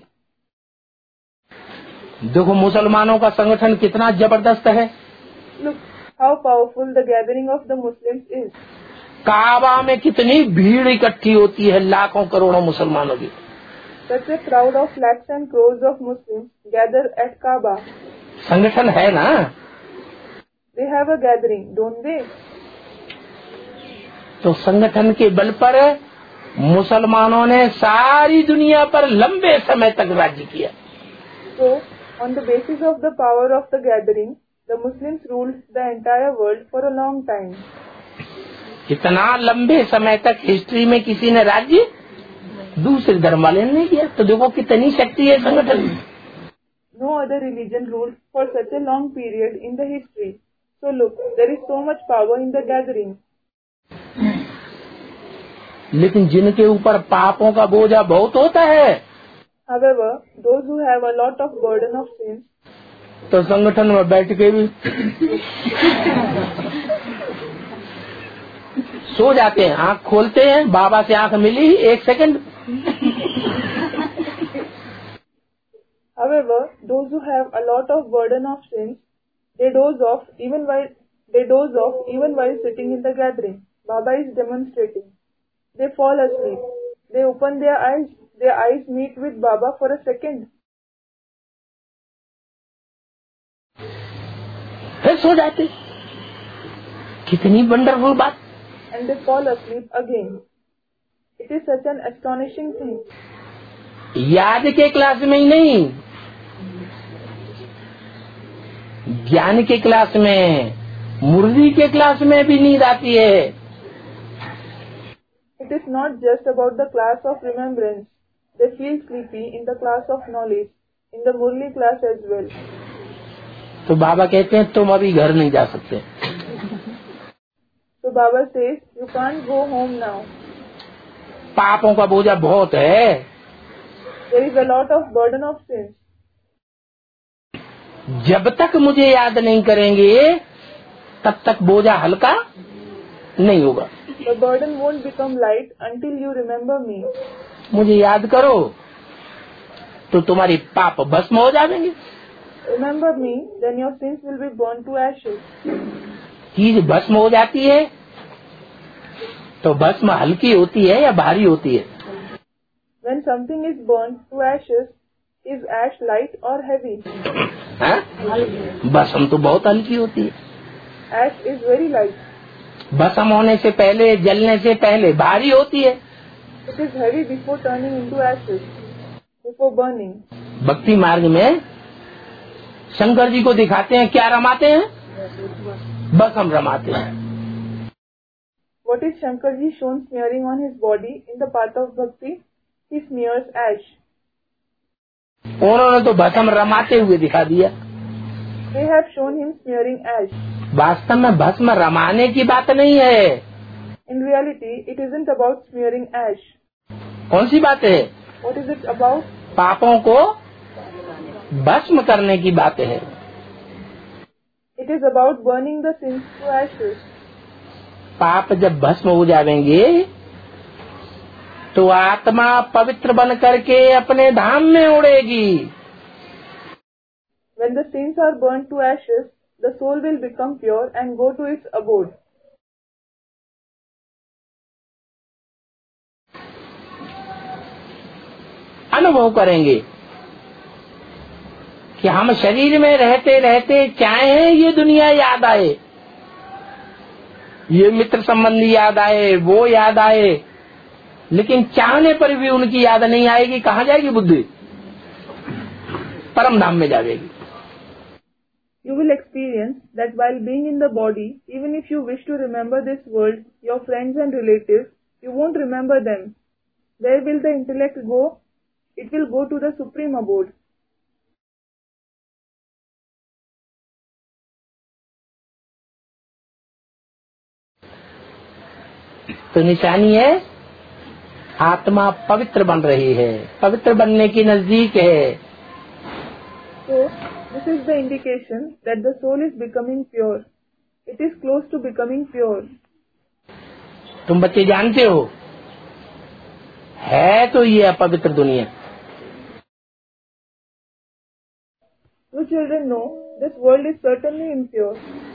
Speaker 1: देखो मुसलमानों का संगठन कितना जबरदस्त है।
Speaker 2: Look how powerful the gathering of the Muslims is.
Speaker 1: काबा में कितनी भीड़ इकट्ठी होती है, लाखों करोड़ों मुसलमानों की।
Speaker 2: Such a crowd of lakhs and crores of Muslims gather at Kaaba.
Speaker 1: संगठन है ना?
Speaker 2: They have a gathering, don't they?
Speaker 1: तो संगठन के बल पर मुसलमानों ने सारी दुनिया पर लंबे समय तक राज्य किया।
Speaker 2: So, on the basis of the power of the gathering, the Muslims ruled the entire world for a long time.
Speaker 1: इतना लंबे समय तक हिस्ट्री में किसी ने राज्य दूसरे धर्म वाले ने नहीं किया। तो देखो कितनी शक्ति है संगठन में।
Speaker 2: No other religion ruled for such a long period in the history. So look, there is so much power in the gathering.
Speaker 1: लेकिन जिनके ऊपर पापों का बोझा बहुत होता है,
Speaker 2: However, those who have a lot of burden of sins,
Speaker 1: तो संगठन में बैठ के भी सो जाते हैं। आँख खोलते हैं, बाबा से आँख मिली 1 second.
Speaker 2: however, those who have a lot of burden of sins, they doze off even while sitting in the gathering. Baba is demonstrating. They fall asleep. They open their eyes. Their eyes meet with Baba for a second.
Speaker 1: फिर सो जाते। कितनी wonderful बात।
Speaker 2: And they fall asleep again. It is such an astonishing thing.
Speaker 1: याद के class में ही नहीं, ज्ञान के क्लास में, मुरली के क्लास में भी नींद आती है।
Speaker 2: It is not just about the class of remembrance. They feel sleepy in the class of knowledge, in the Murli class as well.
Speaker 1: तो बाबा कहते हैं तुम अभी घर नहीं जा सकते।
Speaker 2: So Baba says, you can't go home now.
Speaker 1: पापों का बोझा बहुत है।
Speaker 2: There is a lot of burden of sins.
Speaker 1: जब तक मुझे याद नहीं करेंगे तब तक बोझा हल्का नहीं होगा।
Speaker 2: The burden won't become light until you remember me.
Speaker 1: मुझे याद करो तो तुम्हारी पाप भस्म हो जाएंगे।
Speaker 2: Remember me, then your sins will be burned to ashes.
Speaker 1: चीज भस्म हो जाती है तो भस्म हल्की होती है या भारी होती है?
Speaker 2: When something is burned to ashes, is ash light or heavy?
Speaker 1: भस्म तो बहुत हल्की होती है।
Speaker 2: Ash is very light.
Speaker 1: भस्म होने से पहले, जलने से पहले भारी होती है।
Speaker 2: It is heavy before turning into ashes, before burning.
Speaker 1: भक्ति मार्ग में शंकर जी को दिखाते हैं, क्या रमाते हैं? भस्म रमाते हैं।
Speaker 2: What is Shankar ji shown smearing on his body in the path of bhakti? He smears ash.
Speaker 1: उन्होंने तो भस्म रमाते हुए दिखा दिया।
Speaker 2: They have shown him smearing ash.
Speaker 1: वास्तव में भस्म रमाने की बात नहीं है।
Speaker 2: In reality, it isn't about smearing ash.
Speaker 1: कौन सी बात है?
Speaker 2: What is it about?
Speaker 1: पापों को भस्म करने की बात है।
Speaker 2: It is about burning the sins to ashes.
Speaker 1: पाप जब भस्म हो जाएंगे तो आत्मा पवित्र बन करके अपने धाम में उड़ेगी।
Speaker 2: When the sins are burnt to ashes, the soul will become pure and go to its abode.
Speaker 1: अनुभव करेंगे कि हम शरीर में रहते रहते चाहे ये दुनिया याद आए, ये मित्र संबंधी याद आए, वो याद आए, लेकिन चाहने पर भी उनकी याद नहीं आएगी। कहाँ जाएगी बुद्धि? परम धाम में जाएगी।
Speaker 2: You will experience that while being in the body, even if you wish to remember this world, your friends and relatives, you won't remember them. Where will the intellect go? It will go to the supreme abode.
Speaker 1: तो निशानी है आत्मा पवित्र बन रही है, पवित्र बनने की नजदीक है।
Speaker 2: So, this is the indication that the soul is becoming pure. It is close to becoming pure.
Speaker 1: तुम बच्चे जानते हो, है तो ये अपवित्र दुनिया।
Speaker 2: You children know this world is certainly impure.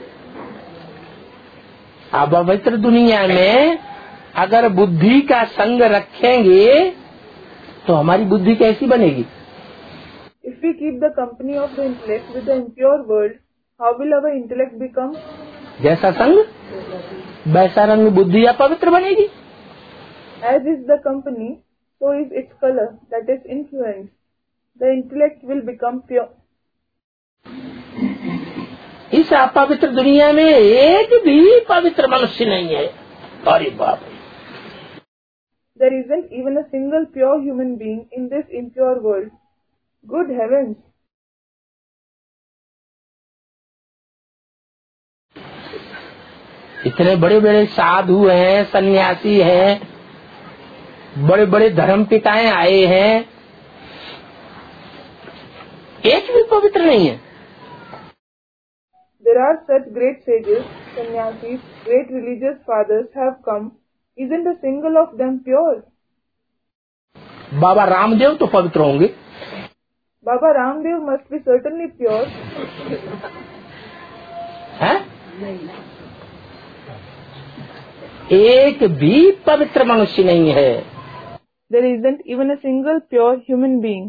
Speaker 1: अब अपवित्र दुनिया में अगर बुद्धि का संग रखेंगे तो हमारी बुद्धि कैसी बनेगी?
Speaker 2: If we keep the company of the intellect with the impure world, how will our intellect become?
Speaker 1: जैसा संग वैसा रंग, बुद्धि अपवित्र बनेगी।
Speaker 2: As is the company, so is its color, that is influence. The intellect will become pure.
Speaker 1: इस अपवित्र दुनिया में एक भी पवित्र मनुष्य नहीं है। अरे बाप रे!
Speaker 2: There isn't even a single pure human being in this impure world. Good heavens!
Speaker 1: इतने बड़े बड़े साधु हैं, सन्यासी हैं, बड़े बड़े धर्म पिताएं आए हैं, एक भी पवित्र नहीं है।
Speaker 2: There are such great sages, sannyasis, great religious fathers have come. Isn't a single of them pure?
Speaker 1: Baba Ramdev तो पवित्र होंगे।
Speaker 2: Baba Ramdev must be certainly pure.
Speaker 1: हैं? एक भी पवित्र मनुष्य नहीं है।
Speaker 2: There isn't even a single pure human being.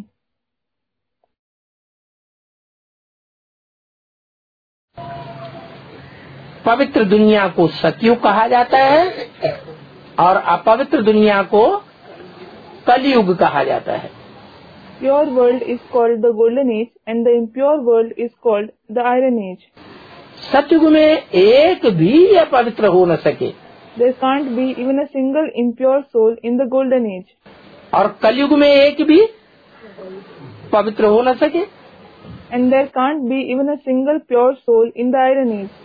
Speaker 1: पवित्र दुनिया को सतयुग कहा जाता है और अपवित्र दुनिया को कलयुग कहा जाता है।
Speaker 2: Pure world is called the golden age and the impure world is called the iron age.
Speaker 1: सतयुग में एक भी अपवित्र हो न सके।
Speaker 2: There can't be even a single impure soul in the golden age.
Speaker 1: और कलयुग में एक भी पवित्र हो न सके।
Speaker 2: And there can't be even a single pure soul in the iron age.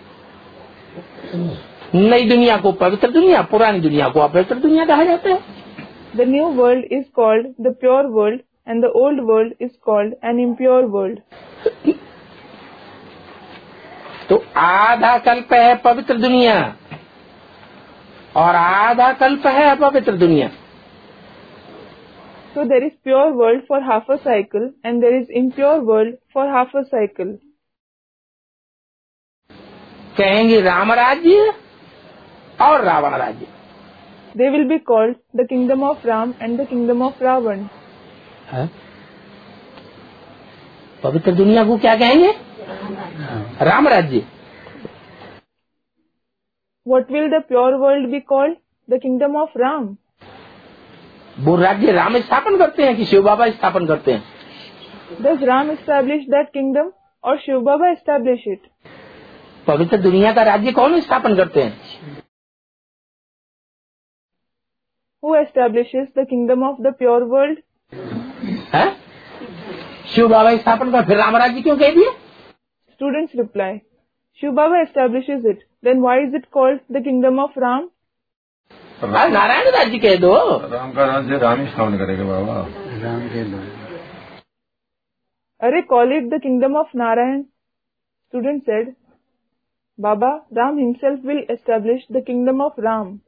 Speaker 1: नई दुनिया को पवित्र दुनिया, पुरानी दुनिया को अपवित्र दुनिया कहा जाता है।
Speaker 2: The new world is called the pure world and the old world is called an impure world.
Speaker 1: तो आधा कल्प है पवित्र दुनिया और आधा कल्प है अपवित्र दुनिया।
Speaker 2: So there is pure world for half a cycle and there is impure world for half a cycle.
Speaker 1: कहेंगे राम राज्य और रावण राज्य।
Speaker 2: They will be called the kingdom of Ram and the kingdom of Ravan.
Speaker 1: पवित्र दुनिया को क्या कहेंगे? राम राज्य।
Speaker 2: What will the pure world be called? The kingdom of Ram.
Speaker 1: वो राज्य राम स्थापन करते हैं कि शिव बाबा स्थापन करते हैं?
Speaker 2: Does Ram establish that kingdom or Shiv Baba establish it?
Speaker 1: पवित्र दुनिया का राज्य कौन स्थापन करते हैं?
Speaker 2: Who establishes the kingdom of the pure world?
Speaker 1: है? शिव बाबा स्थापन कर, फिर राम राज्य क्यों कह दिए?
Speaker 2: Students reply, Shiv Baba establishes it. Then why is it called the kingdom of Ram?
Speaker 1: Narayan राज्य कह दो।
Speaker 4: राम का राज्य राम ही स्थापन करेगा बाबा।
Speaker 3: राम के लो।
Speaker 2: Arey, call it the kingdom of Narayan. Student said, Baba, Ram himself will establish the kingdom of Ram.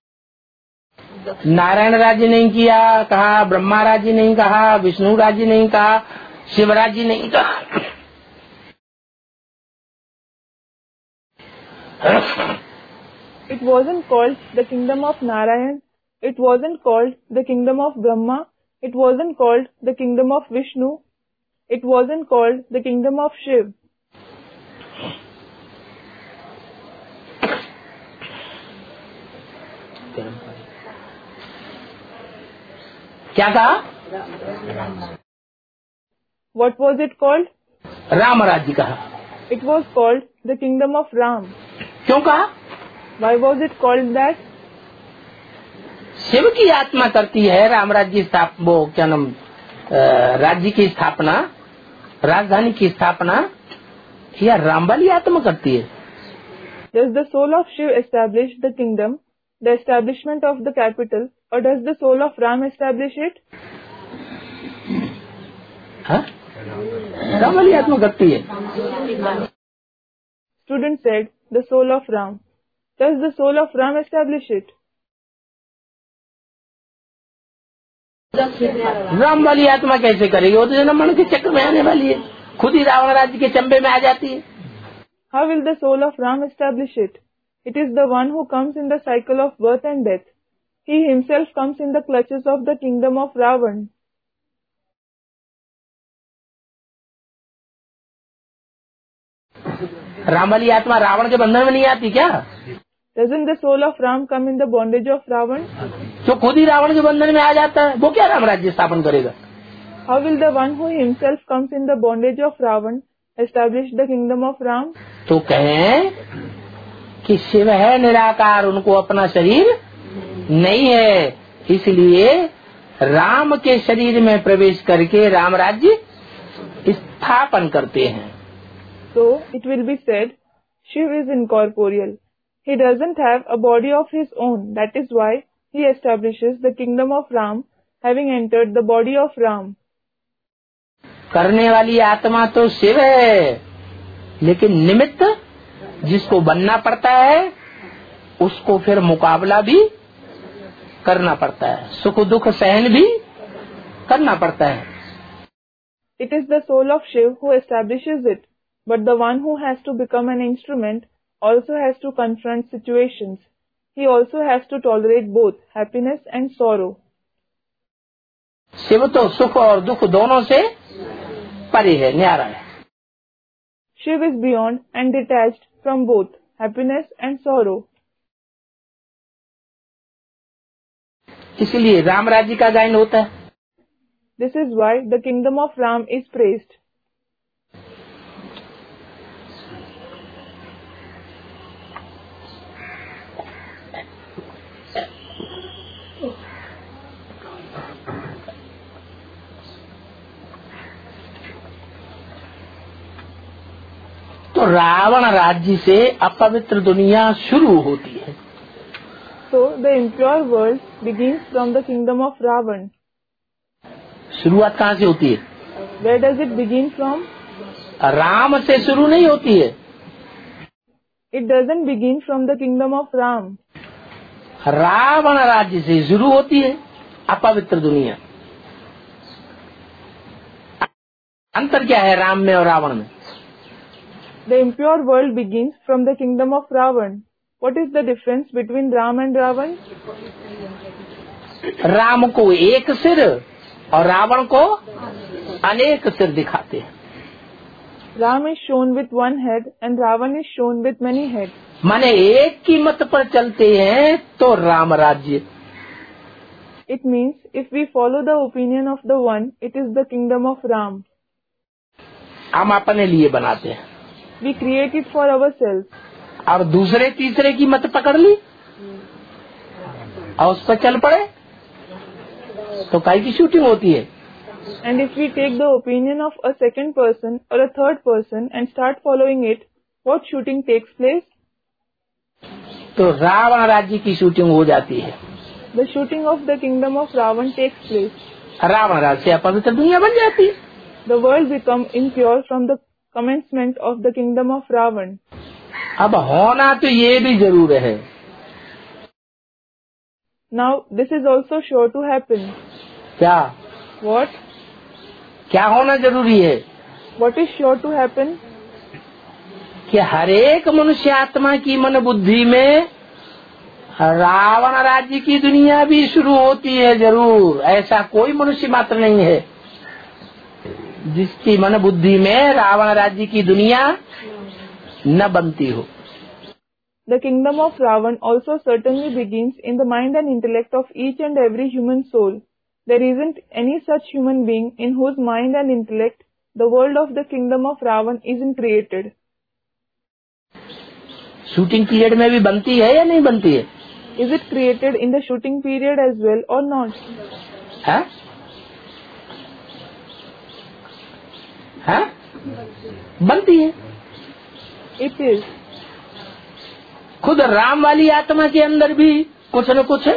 Speaker 1: Narayan राज्य नहीं किया, कहा ब्रह्मा राज्य नहीं कहा, विष्णु राज्य नहीं कहा, शिव राज्य नहीं कहा।
Speaker 2: It wasn't called the kingdom of Narayan. It wasn't called the kingdom of Brahma. It wasn't called the kingdom of Vishnu. It wasn't called the kingdom of Shiv.
Speaker 1: क्या कहा?
Speaker 2: What was it called?
Speaker 1: Ram राज्य कहा।
Speaker 2: It was called the kingdom of Ram.
Speaker 1: क्यों कहा?
Speaker 2: Why was it called that?
Speaker 1: Shiv की आत्मा करती है राम राज्य राज्य की स्थापना, राजधानी की स्थापना, या राम वाली आत्मा करती है?
Speaker 2: Does the soul of Shiv establish the kingdom, the establishment of the capital, or does the soul of Ram establish it?
Speaker 1: हाँ? राम वाली आत्मा करती है।
Speaker 2: Student said, the soul of Ram. Does the soul of Ram establish it?
Speaker 1: Ram वाली आत्मा कैसे करेगी? वो तो जन्म मरण के चक्र में आने वाली है, खुद ही रावण राज्य के चंबे में आ जाती है।
Speaker 2: How will the soul of Ram establish it? It is the one who comes in the cycle of birth and death. He himself comes in the clutches of the kingdom of Ravan.
Speaker 1: Ram वाली आत्मा रावण के बंधन में नहीं आती क्या?
Speaker 2: Doesn't the soul of Ram come in the bondage of Ravan?
Speaker 1: जो खुद ही रावण के बंधन में आ जाता है, वो क्या राम राज्य स्थापन करेगा?
Speaker 2: How will the one who himself comes in the bondage of Ravan establish the kingdom of Ram?
Speaker 1: तो कहें कि शिव है निराकार, उनको अपना शरीर नहीं है, इसलिए राम के शरीर में प्रवेश करके राम राज्य स्थापन करते हैं।
Speaker 2: So it will be said, Shiv is incorporeal. He doesn't have a body of his own. That is why he establishes the kingdom of Ram, having entered the body of Ram.
Speaker 1: करने वाली आत्मा तो शिव है, लेकिन निमित्त जिसको बनना पड़ता है उसको फिर मुकाबला भी करना पड़ता है, सुख दुख सहन भी करना पड़ता है।
Speaker 2: It is the soul of Shiv who establishes it, but the one who has to become an instrument also has to confront situations. He also has to tolerate both happiness and sorrow.
Speaker 1: Shiv तो सुख और दुख दोनों से परे है, न्यारा है।
Speaker 2: Shiv is beyond and detached from both happiness and sorrow.
Speaker 1: इसलिए राम राज्य का गायन होता है।
Speaker 2: This is why the kingdom of Ram is praised.
Speaker 1: तो रावण राज्य से अपवित्र दुनिया शुरू होती है।
Speaker 2: So the impure world begins from the kingdom of Ravan.
Speaker 1: शुरुआत कहाँ से होती है?
Speaker 2: Where does it begin from?
Speaker 1: Ram से शुरू नहीं होती है।
Speaker 2: It doesn't begin from the kingdom of Ram.
Speaker 1: Ravan राज्य से शुरू होती है अपवित्र दुनिया। अंतर क्या है राम में और रावण में?
Speaker 2: The impure world begins from the kingdom of Ravan. What is the difference between Ram and Ravan?
Speaker 1: Ram को एक सिर और रावण को अनेक सिर दिखाते हैं।
Speaker 2: Ram is shown with one head and Ravan is shown with many heads.
Speaker 1: माने एक की मत पर चलते हैं तो राम राज्य।
Speaker 2: It means if we follow the opinion of the one, it is the kingdom of Ram.
Speaker 1: हम अपने लिए बनाते हैं।
Speaker 2: We create it for ourselves.
Speaker 1: अब दूसरे तीसरे की मत पकड़ ली और उस पर चल पड़े तो काहे की शूटिंग होती है?
Speaker 2: And if we take the opinion of a second person or a third person and start following it, what shooting takes place?
Speaker 1: तो रावण राज्य की शूटिंग हो जाती है।
Speaker 2: The shooting of the kingdom of Ravan takes place.
Speaker 1: Ravan राज्य से अपवित्र दुनिया बन जाती है।
Speaker 2: The world become impure from the commencement of the kingdom of Ravan.
Speaker 1: अब होना तो ये भी जरूर है।
Speaker 2: Now this is also sure to happen.
Speaker 1: क्या?
Speaker 2: What?
Speaker 1: क्या होना जरूरी है?
Speaker 2: What is sure to happen?
Speaker 1: कि हर एक मनुष्य आत्मा की मन बुद्धि में रावण राज्य की दुनिया भी शुरू होती है जरूर। ऐसा कोई मनुष्य मात्र नहीं है जिसकी मन बुद्धि में रावण राज्य की दुनिया न बनती हो।
Speaker 2: The kingdom of Ravan also certainly begins in the mind and intellect of each and every human soul. There isn't any such human being in whose mind and intellect the world of the kingdom of Ravan isn't created.
Speaker 1: Shooting period में भी बनती है या नहीं बनती है?
Speaker 2: Is it created in the shooting period as well or not?
Speaker 1: है? है? बनती है।
Speaker 2: It is.
Speaker 1: खुद राम वाली आत्मा के अंदर भी कुछ न कुछ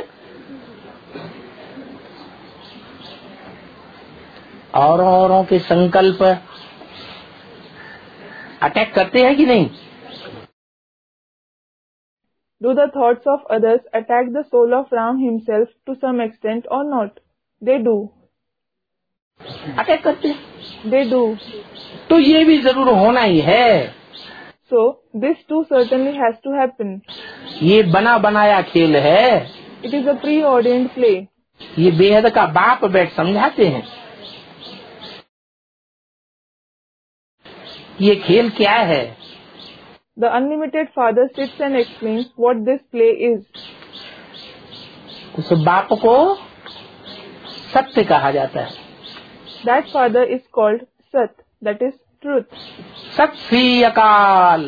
Speaker 1: औरों के संकल्प अटैक करते हैं कि नहीं?
Speaker 2: Do the thoughts of others attack the soul of Ram himself to some extent or not? They do.
Speaker 1: Attack करते हैं।
Speaker 2: They do.
Speaker 1: तो ये भी जरूर होना ही है।
Speaker 2: So, this too certainly has to happen.
Speaker 1: ये बना बनाया खेल है।
Speaker 2: It is a preordained play.
Speaker 1: ये बेहद का बाप बैठ समझाते हैं। ये खेल क्या है?
Speaker 2: The unlimited father sits and explains what this play is.
Speaker 1: उस बाप को सत्य कहा जाता है।
Speaker 2: That father is called Sat, that is truth.
Speaker 1: सत श्री अकाल,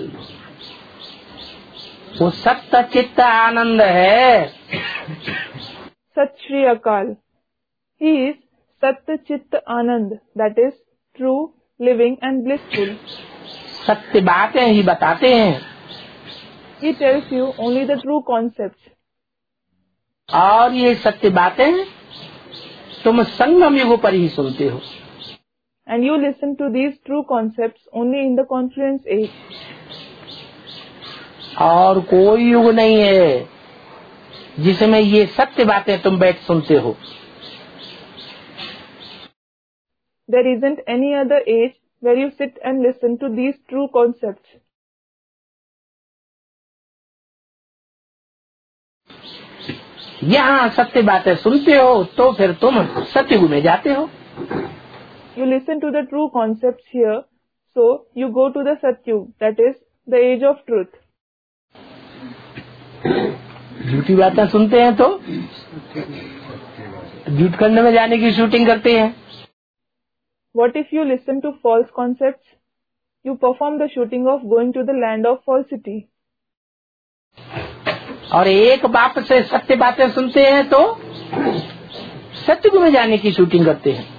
Speaker 1: वो सत्य चित्त आनंद है।
Speaker 2: Sat Shri Akal. He is Sat Chit Anand, that is true, living and blissful.
Speaker 1: सत्य बातें ही बताते हैं।
Speaker 2: He tells you only the true concepts.
Speaker 1: और ये सत्य बातें तुम संगम युग पर ही सुनते हो।
Speaker 2: And you listen to these true concepts only in the confluence age.
Speaker 1: और कोई युग नहीं है जिसमें ये सत्य बातें तुम बैठ सुनते हो।
Speaker 2: There isn't any other age where you sit and listen to these true concepts.
Speaker 1: यहाँ सत्य बातें सुनते हो तो फिर तुम सत्ययुग में जाते हो।
Speaker 2: You listen to the true concepts here, so you go to the Satyug, that is the age of truth.
Speaker 1: झूठी बातें सुनते हैं तो झूठ करने में जाने की शूटिंग करते हैं।
Speaker 2: What if you listen to false concepts? You perform the shooting of going to the land of falsity.
Speaker 1: और एक बाप से सत्य बातें सुनते हैं तो सत्ययुग में जाने की शूटिंग करते हैं।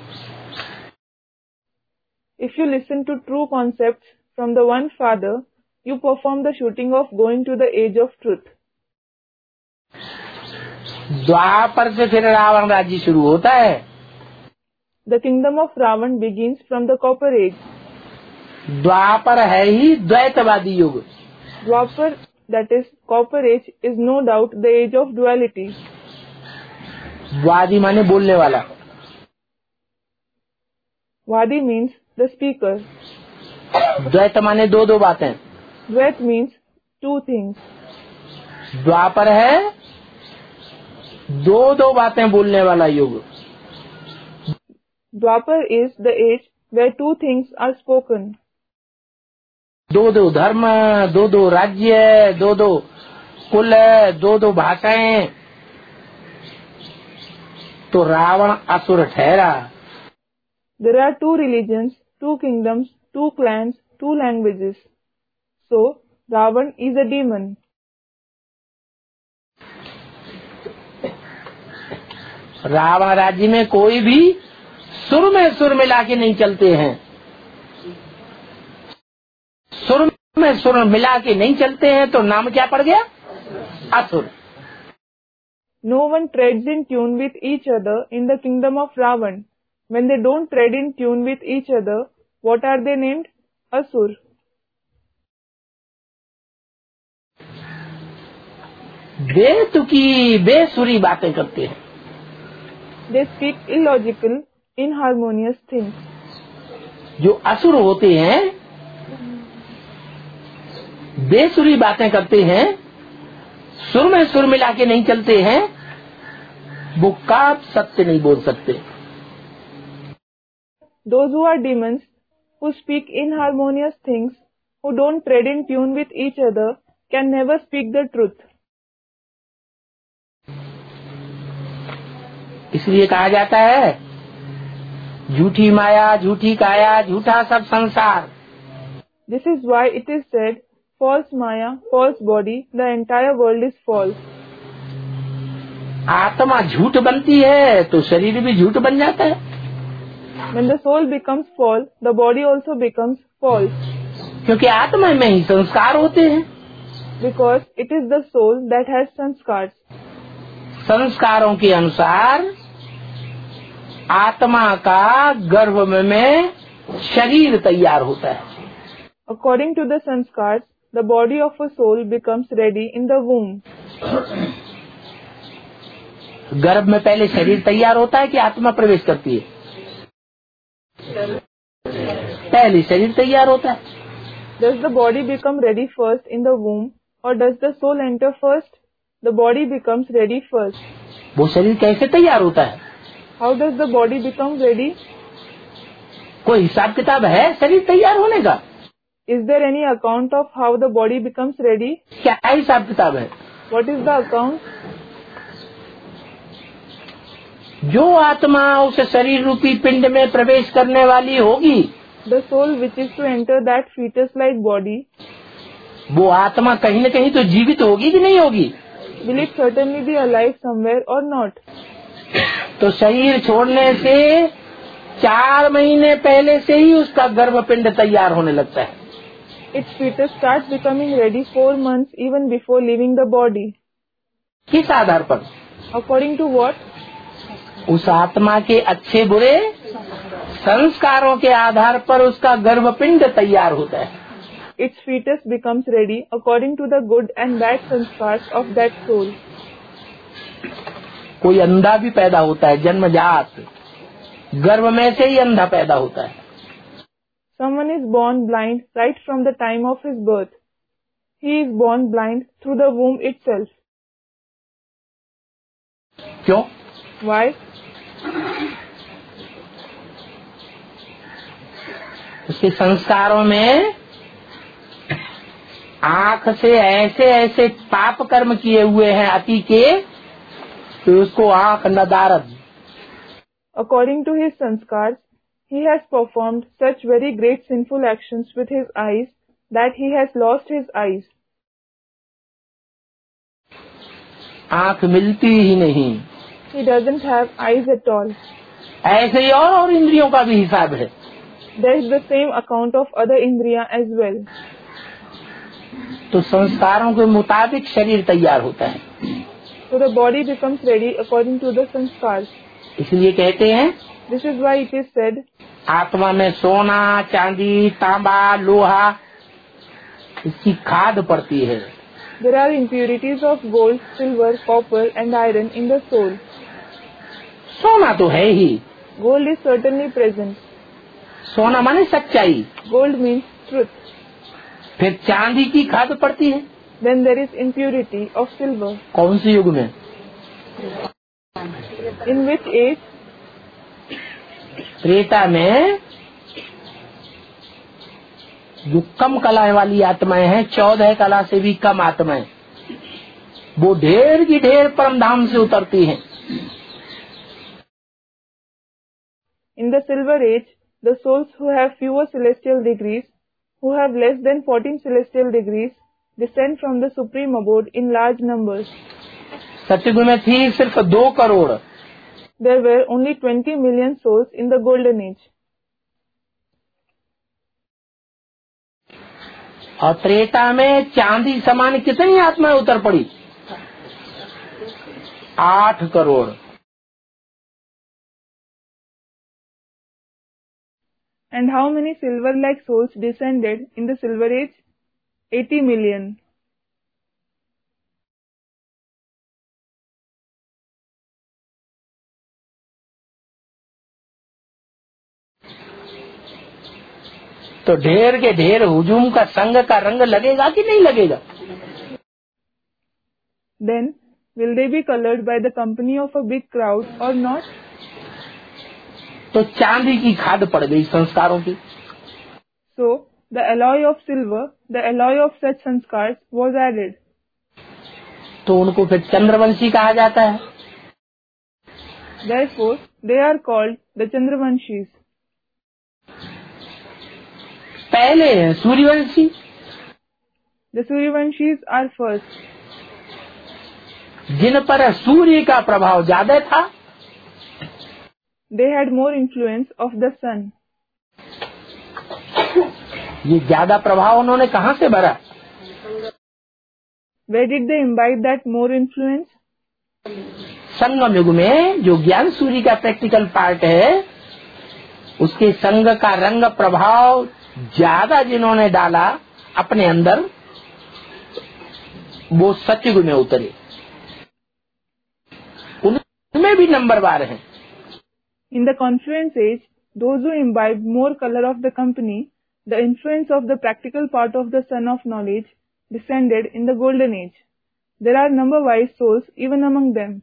Speaker 2: If you listen to true concepts from the one Father, you perform the shooting of going to the age of truth.
Speaker 1: द्वापर से फिर रावण राज्य शुरू होता है।
Speaker 2: The kingdom of Ravan begins from the Copper Age.
Speaker 1: द्वापर है ही द्वैतवादी युग।
Speaker 2: Dwapar, that is Copper Age, is no doubt the age of duality.
Speaker 1: वादी माने बोलने वाला।
Speaker 2: Vadi means the speaker.
Speaker 1: द्वैत माने दो दो बातें।
Speaker 2: Dvait means two things.
Speaker 1: द्वापर है दो दो बातें बोलने वाला युग।
Speaker 2: Dwapar is the age where two things are spoken.
Speaker 1: दो दो धर्म, दो दो राज्य, दो दो कुल, दो दो भाषाएं। तो रावण असुर ठहरा।
Speaker 2: There are two religions, two kingdoms, two clans, two languages. So, Ravan is a demon.
Speaker 1: Ravan राज्य में कोई भी सुर में सुर मिला के नहीं चलते हैं। सुर में सुर मिला के नहीं चलते हैं तो नाम क्या पड़ गया? असुर।
Speaker 2: No one treads in tune with each other in the kingdom of Ravan. When they don't tread in tune with each other, what are they named? Asur.
Speaker 1: बेतुकी बेसुरी बातें करते हैं।
Speaker 2: They speak illogical, inharmonious things.
Speaker 1: जो असुर होते हैं बेसुरी बातें करते हैं, सुर में सुर मिला के नहीं चलते हैं, वो कब सत्य नहीं बोल सकते।
Speaker 2: Those who are demons, who speak inharmonious things, who don't tread in tune with each other, can never speak the truth.
Speaker 1: इसलिए कहा जाता है, झूठी माया, झूठी काया, झूठा सब संसार।
Speaker 2: This is why it is said, false maya, false body, the entire world is false.
Speaker 1: आत्मा झूठ बनती है तो शरीर भी झूठ बन जाता है।
Speaker 2: When the soul becomes false, the body also becomes false.
Speaker 1: क्योंकि आत्मा में ही संस्कार होते हैं।
Speaker 2: Because it is the soul that has sanskars.
Speaker 1: संस्कारों के अनुसार आत्मा का गर्भ में शरीर तैयार होता है।
Speaker 2: According to the sanskars, the body of a soul becomes ready in the womb.
Speaker 1: गर्भ में पहले शरीर तैयार होता है कि आत्मा प्रवेश करती है? पहले शरीर तैयार होता है।
Speaker 2: Does the body become ready first in the womb, or does the soul enter first? The body becomes ready first.
Speaker 1: वो शरीर कैसे तैयार होता है?
Speaker 2: How does the body become ready?
Speaker 1: कोई हिसाब किताब है शरीर तैयार होने का?
Speaker 2: Is there any account of how the body becomes ready?
Speaker 1: क्या हिसाब किताब है?
Speaker 2: What is the account?
Speaker 1: जो आत्मा उस शरीर रूपी पिंड में प्रवेश करने वाली होगी,
Speaker 2: The soul which is to enter that fetus-like body,
Speaker 1: वो आत्मा कहीं न कहीं तो जीवित होगी कि नहीं होगी?
Speaker 2: will it certainly be alive somewhere or not?
Speaker 1: तो शरीर छोड़ने से 4 महीने पहले से ही उसका गर्भपिंड तैयार होने लगता है।
Speaker 2: Its fetus starts becoming ready 4 months even before leaving the body.
Speaker 1: किस आधार पर?
Speaker 2: According to what?
Speaker 1: उस आत्मा के अच्छे बुरे संस्कारों के आधार पर उसका गर्भपिंड तैयार होता है।
Speaker 2: Its fetus becomes ready according to the good and bad sanskars of that soul.
Speaker 1: कोई अंधा भी पैदा होता है जन्मजात, गर्भ में से ही अंधा पैदा होता है।
Speaker 2: Someone is born blind right from the time of his birth. He is born blind through the womb itself.
Speaker 1: क्यों?
Speaker 2: Why?
Speaker 1: उसके संस्कारों में आंख से ऐसे ऐसे पाप कर्म किए हुए हैं अति के, तो उसको आंख नदारद।
Speaker 2: According to his sanskars, he has performed such very great sinful actions with his eyes that he has lost his eyes.
Speaker 1: आंख मिलती ही नहीं।
Speaker 2: He doesn't have eyes at all.
Speaker 1: ऐसे ही और इंद्रियों का भी हिसाब है।
Speaker 2: There is the same account of other indriya as well.
Speaker 1: तो संस्कारों के मुताबिक शरीर तैयार होता है।
Speaker 2: So the body becomes ready according to the sanskars.
Speaker 1: इसलिए कहते हैं,
Speaker 2: This is why it is said,
Speaker 1: आत्मा में सोना, चांदी, तांबा, लोहा, इसकी खाद पड़ती है।
Speaker 2: there are impurities of gold, silver, copper and iron in the soul.
Speaker 1: सोना तो है ही।
Speaker 2: Gold is certainly present.
Speaker 1: सोना माने सच्चाई।
Speaker 2: Gold means truth.
Speaker 1: फिर चांदी की खाद पड़ती है।
Speaker 2: Then there is impurity of silver.
Speaker 1: कौन से युग में?
Speaker 2: In which age?
Speaker 1: त्रेता में जो कम कला वाली आत्माएं हैं, 14 कला से भी कम आत्माएं, वो ढेर की ढेर परम धाम से उतरती हैं।
Speaker 2: In the silver age, the souls who have fewer celestial degrees, who have less than 14 celestial degrees, descend from the supreme abode in large numbers.
Speaker 1: सतयुग में थी सिर्फ 2 crore.
Speaker 2: There were only 20 million souls in the golden age.
Speaker 1: और त्रेता में चांदी समान कितनी आत्माएं उतर पड़ी? 8 crore.
Speaker 2: And how many silver-like souls descended in the silver age? 80 million.
Speaker 1: तो ढेर के ढेर हुजूम का संग का रंग लगेगा कि नहीं लगेगा?
Speaker 2: then will they be colored by the company of a big crowd or not?
Speaker 1: तो चांदी की खाद पड़ गई संस्कारों की।
Speaker 2: So the alloy of silver, the alloy of such sanskars was added.
Speaker 1: तो उनको फिर चंद्रवंशी कहा जाता है।
Speaker 2: Therefore they are called the Chandravanshis.
Speaker 1: पहले हैं Suryavanshi.
Speaker 2: The Suryavanshis are first.
Speaker 1: जिन पर सूर्य का प्रभाव ज्यादा था।
Speaker 2: They had more influence of the sun.
Speaker 1: ये ज्यादा प्रभाव उन्होंने कहाँ से भरा?
Speaker 2: Where did they imbibe that more influence?
Speaker 1: संगम युग में जो ज्ञान सूर्य का प्रैक्टिकल पार्ट है, उसके संग का रंग प्रभाव ज्यादा जिन्होंने डाला अपने अंदर, वो सतयुग में उतरे। उनमें भी नंबरवार हैं।
Speaker 2: In the confluence age, those who imbibed more color of the company, the influence of the practical part of the sun of knowledge, descended in the golden age. There are number-wise souls even among them.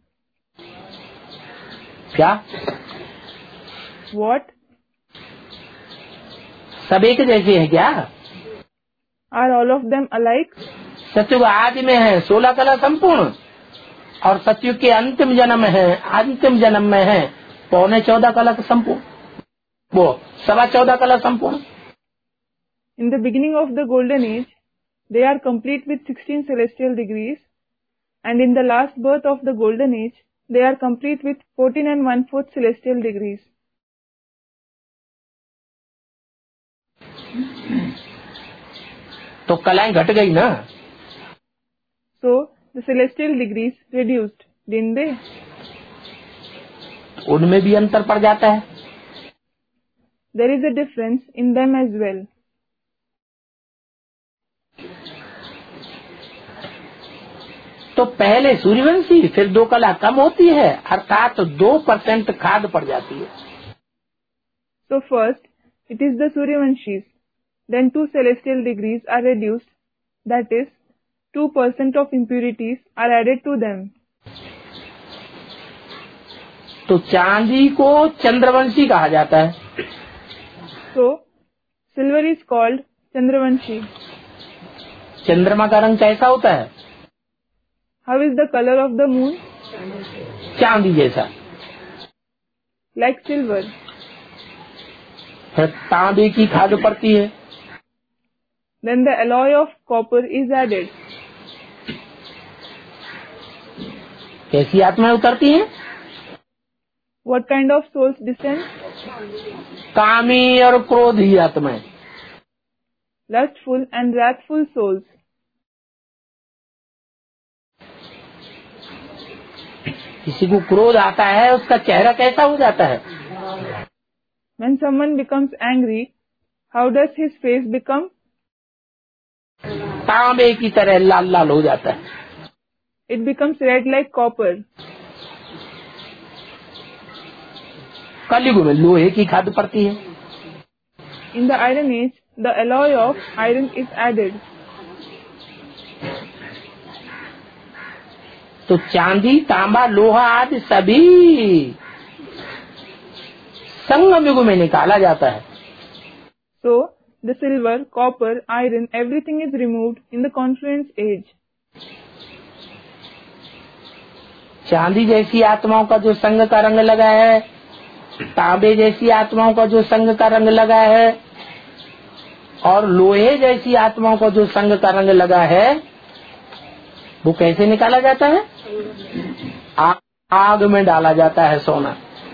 Speaker 1: क्या?
Speaker 2: What?
Speaker 1: सब एक जैसे हैं क्या?
Speaker 2: Are all of them alike?
Speaker 1: सतयुग आदि में है 16 कला संपूर्ण, और सतयुग के अंतिम जन्म में है 14.25 कला संपूर्ण, वो 14.25 कला संपूर्ण।
Speaker 2: In the beginning of the golden age, they are complete with 16 celestial degrees, and in the last birth of the golden age, they are complete with 14 1/4 celestial degrees.
Speaker 1: तो कलाएं घट गई ना?
Speaker 2: So the celestial degrees reduced, didn't they?
Speaker 1: उनमें भी अंतर पड़ जाता है।
Speaker 2: There is a difference in them as well.
Speaker 1: तो पहले सूर्यवंशी, फिर 2 कला कम होती है, अर्थात 2% खाद पड़ जाती है।
Speaker 2: So first, it is the Suryavanshis, then 2 celestial degrees are reduced, that is, 2% of impurities are added to them.
Speaker 1: तो चांदी को चंद्रवंशी कहा जाता है।
Speaker 2: So, silver is called Chandravanshi.
Speaker 1: चंद्रमा का रंग कैसा होता है?
Speaker 2: How is the color of the moon?
Speaker 1: चांदी जैसा।
Speaker 2: Like silver.
Speaker 1: फिर तांबे की खाद पड़ती है।
Speaker 2: Then the alloy of copper is added.
Speaker 1: कैसी आत्माएं उतरती हैं?
Speaker 2: What kind of souls descend?
Speaker 1: कामी और क्रोधी आत्माएं।
Speaker 2: Lustful and wrathful souls.
Speaker 1: किसी को क्रोध आता है, उसका चेहरा कैसा हो जाता है?
Speaker 2: When someone becomes angry, how does his face become?
Speaker 1: तांबे की तरह लाल लाल हो जाता है।
Speaker 2: It becomes red like copper.
Speaker 1: कलयुग में लोहे की खाद पड़ती है।
Speaker 2: In the Iron Age, the alloy of iron is added.
Speaker 1: तो चांदी, तांबा, लोहा आदि सभी संगम युग में निकाला जाता है।
Speaker 2: So, the silver, copper, iron, everything is removed in the confluence age.
Speaker 1: चांदी जैसी आत्माओं का जो संग का रंग लगा है, तांबे जैसी आत्माओं का जो संग का रंग लगा है, और लोहे जैसी आत्माओं का जो संग का रंग लगा है, वो कैसे निकाला जाता है? आग में डाला जाता है सोना।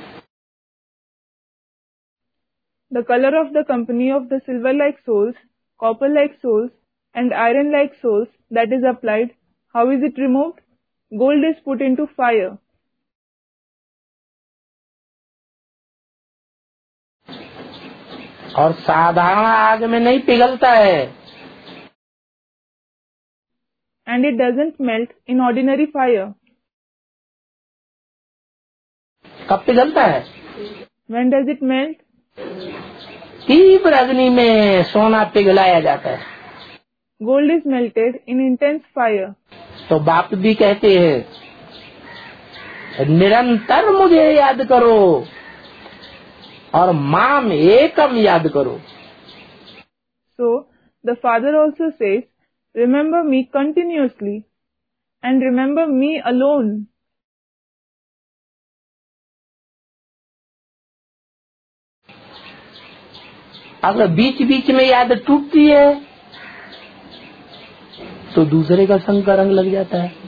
Speaker 2: The color of the company of the silver-like souls, copper-like souls, and iron-like souls that is applied, how is it removed? Gold is put into fire.
Speaker 1: और साधारण आग में नहीं पिघलता है।
Speaker 2: And it doesn't melt in ordinary fire.
Speaker 1: कब पिघलता है?
Speaker 2: When does it melt?
Speaker 1: तीव्र अग्नि में सोना पिघलाया जाता है।
Speaker 2: Gold is melted in intense fire.
Speaker 1: तो बाप भी कहते हैं निरंतर मुझे याद करो और माम एकम याद करो।
Speaker 2: So the Father also says, remember me continuously and remember me alone.
Speaker 1: अगर बीच बीच में याद टूटती है तो दूसरे का संग का रंग लग जाता है।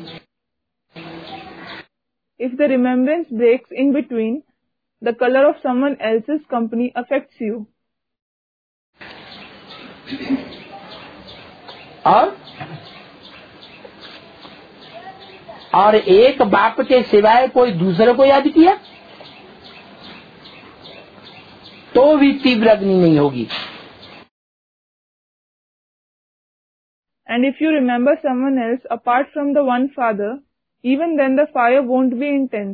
Speaker 2: If the remembrance breaks in between, the color of someone else's company affects you.
Speaker 1: और एक बाप के सिवाय कोई दूसरे को याद किया तो भी तीव्र अग्नि नहीं होगी।
Speaker 2: And if you remember someone else apart from the one Father, even then the fire won't be intense.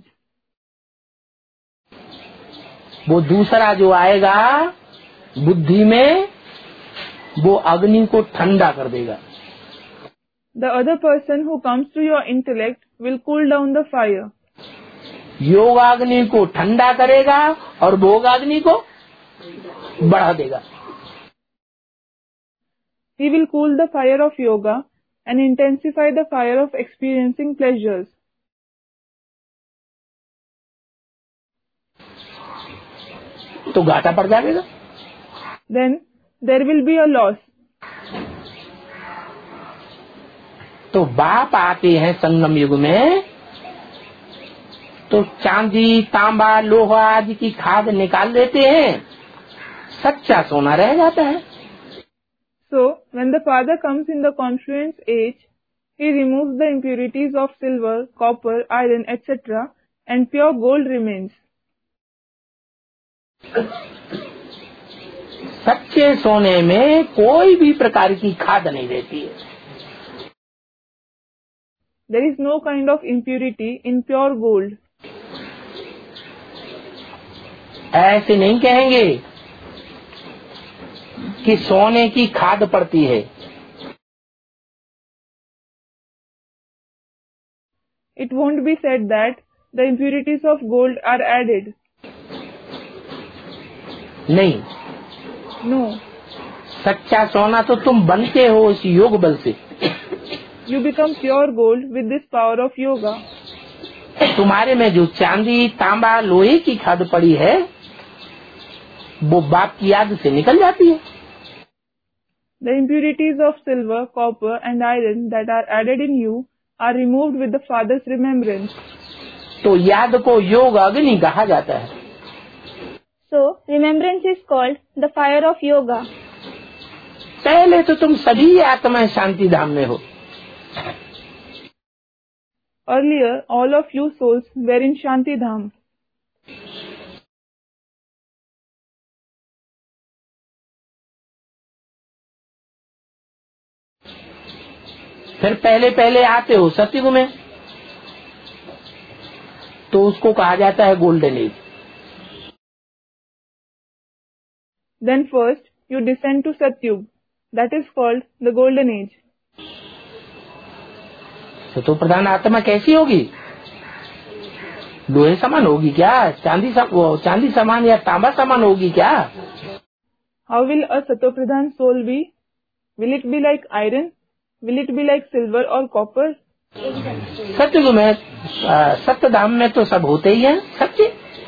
Speaker 1: वो दूसरा जो आएगा बुद्धि में वो अग्नि को ठंडा कर देगा।
Speaker 2: The other person who comes to your intellect will cool down the fire.
Speaker 1: योगाग्नि को ठंडा करेगा और भोगाग्नि को बढ़ा देगा।
Speaker 2: He will cool the fire of yoga and intensify the fire of experiencing pleasures.
Speaker 1: तो घाटा पड़ जाएगा।
Speaker 2: Then there will be a loss.
Speaker 1: तो बाप आते हैं संगम युग में तो चांदी तांबा लोहा आदि की खाद निकाल देते हैं, सच्चा सोना रह जाता है।
Speaker 2: So, when the Father comes in the confluence age, he removes the impurities of silver, copper, iron, etc. and pure gold remains.
Speaker 1: सच्चे सोने में कोई भी प्रकार की खाद नहीं रहती है।
Speaker 2: There is no kind of impurity in pure gold.
Speaker 1: ऐसे नहीं कहेंगे कि सोने की खाद पड़ती है।
Speaker 2: It won't be said that the impurities of gold are added.
Speaker 1: नहीं,
Speaker 2: No,
Speaker 1: सच्चा सोना तो तुम बनते हो इस योग बल से।
Speaker 2: you become pure gold with this power of yoga.
Speaker 1: तुम्हारे में जो चांदी तांबा लोहे की खाद पड़ी है वो बाप की याद से निकल जाती है।
Speaker 2: The impurities of silver, copper and iron that are added in you are removed with the Father's remembrance.
Speaker 1: तो याद को योग अग्नि कहा जाता है।
Speaker 5: So, remembrance is called the fire of yoga.
Speaker 1: पहले तो तुम सभी आत्माएं शांति धाम में हो।
Speaker 2: Earlier, all of you souls were in Shanti Dham.
Speaker 1: फिर पहले पहले आते हो सतयुग में तो उसको कहा जाता है golden age.
Speaker 2: Then first, you descend to Satyug. That is called the Golden Age.
Speaker 1: तो प्रधान आत्मा कैसी होगी? लोहे समान होगी क्या? चांदी समान या तांबा समान होगी क्या?
Speaker 2: How will a Satopradhan soul be? Will it be like iron? Will it be like silver or copper?
Speaker 1: सत्युग में सत्य धाम में तो सब होते ही हैं सत्य।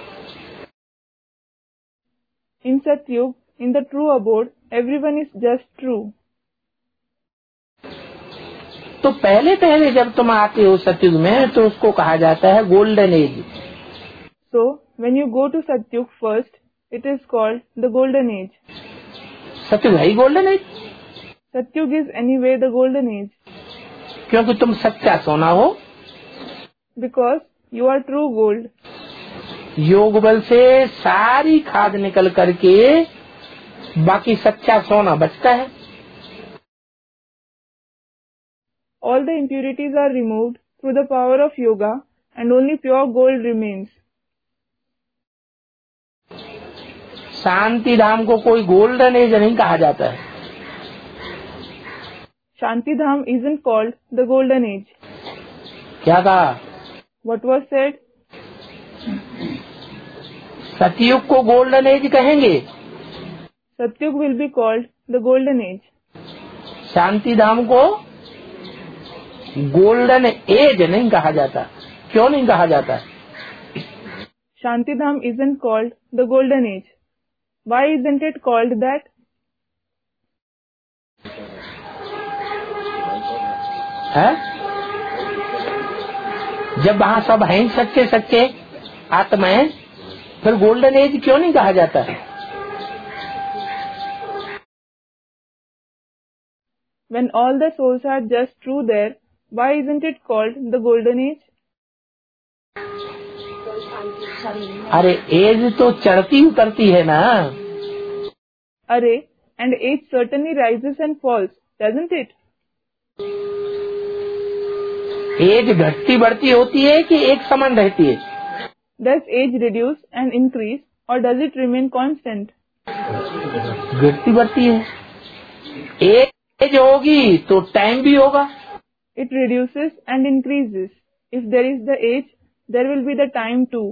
Speaker 2: In Satyug, in the true abode, everyone is just true.
Speaker 1: तो पहले पहले जब तुम आते हो सतयुग में तो उसको कहा जाता है golden age.
Speaker 2: So, when you go to Satyug first, it is called the Golden Age.
Speaker 1: Satyug है ही golden age
Speaker 2: Satyug is anyway the Golden Age.
Speaker 1: क्योंकि तुम सच्चा सोना हो।
Speaker 2: Because you are true gold.
Speaker 1: योग बल से सारी खाद निकल करके बाकी सच्चा सोना बचता है।
Speaker 2: All the impurities are removed through the power of yoga and only pure gold remains.
Speaker 1: शांति धाम को कोई गोल्डन एज नहीं कहा जाता है।
Speaker 2: Shanti Dham isn't called the Golden Age.
Speaker 1: क्या कहा?
Speaker 2: What was said?
Speaker 1: सतयुग को गोल्डन एज कहेंगे।
Speaker 2: Satyug will be called the golden age.
Speaker 1: Shanti Dham को गोल्डन एज नहीं कहा जाता। क्यों नहीं कहा जाता?
Speaker 2: Shantidham isn't called the golden age. Why isn't it called that?
Speaker 1: है? जब वहाँ सब हैं सच्चे सच्चे आत्माएं, फिर गोल्डन एज क्यों नहीं कहा जाता है?
Speaker 2: When all the souls are just true there, why isn't it called the golden age?
Speaker 1: अरे एज तो चढ़ती उतरती है ना।
Speaker 2: Array, and age certainly rises and falls, doesn't it?
Speaker 1: Age घटती बढ़ती होती है कि एक समान रहती है?
Speaker 2: Does age reduce and increase, or does it remain constant?
Speaker 1: घटती बढ़ती है। एज होगी तो टाइम भी होगा।
Speaker 2: It reduces and increases. If there is the age, there will be the time too.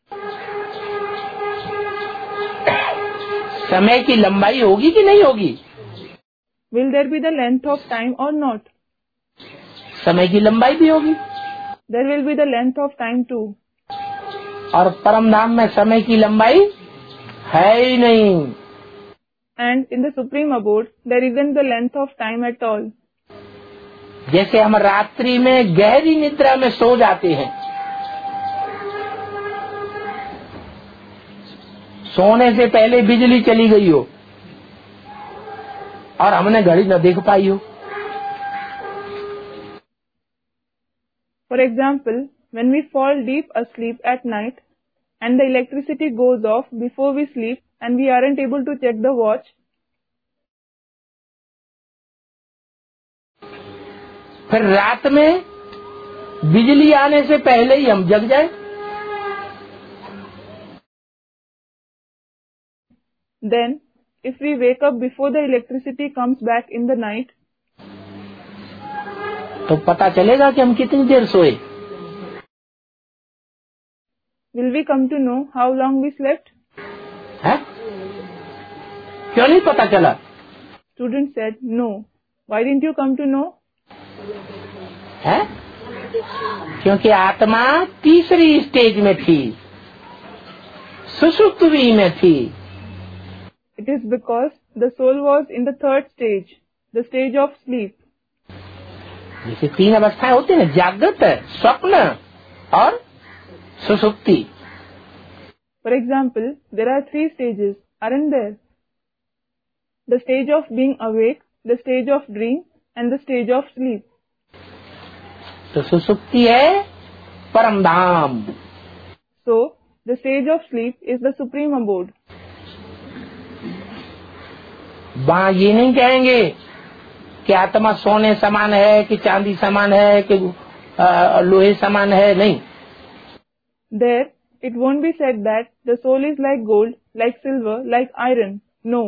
Speaker 1: समय की लंबाई होगी कि नहीं होगी?
Speaker 2: Will there be the length of time or not?
Speaker 1: समय की लंबाई भी होगी।
Speaker 2: There will be the length of time too.
Speaker 1: और परम धाम में समय की लंबाई है ही नहीं।
Speaker 2: And in the supreme abode, there isn't the length of time at all.
Speaker 1: जैसे हम रात्रि में गहरी निद्रा में सो जाते हैं, सोने से पहले बिजली चली गई हो और हमने घड़ी न देख पाई हो।
Speaker 2: For example, when we fall deep asleep at night and the electricity goes off before we sleep and we aren't able to check the watch,
Speaker 1: फिर रात में बिजली आने से पहले ही हम जग जाए,
Speaker 2: then if we wake up before the electricity comes back in the night,
Speaker 1: तो पता चलेगा कि हम कितनी देर सोए।
Speaker 2: will we come to know how long we slept?
Speaker 1: है? क्यों नहीं पता चला?
Speaker 2: Student said, no. Why didn't you come to know?
Speaker 1: है? क्योंकि आत्मा तीसरी स्टेज में थी, सुषुप्ति में थी।
Speaker 2: It is because the soul was in the third stage, the stage of sleep.
Speaker 1: जैसे तीन अवस्थाएं होती है, जागृत, स्वप्न और सुषुप्ति।
Speaker 2: For example, there are three stages, aren't there? The stage of being awake, the stage of dream, and the stage of sleep.
Speaker 1: तो सुषुप्ति है परम धाम।
Speaker 2: So, the stage of sleep is the supreme abode.
Speaker 1: वहाँ ये नहीं कहेंगे कि आत्मा सोने समान है, कि चांदी समान है, कि लोहे समान है, नहीं।
Speaker 2: There, it won't be said that the soul is like gold, like silver, like iron. No.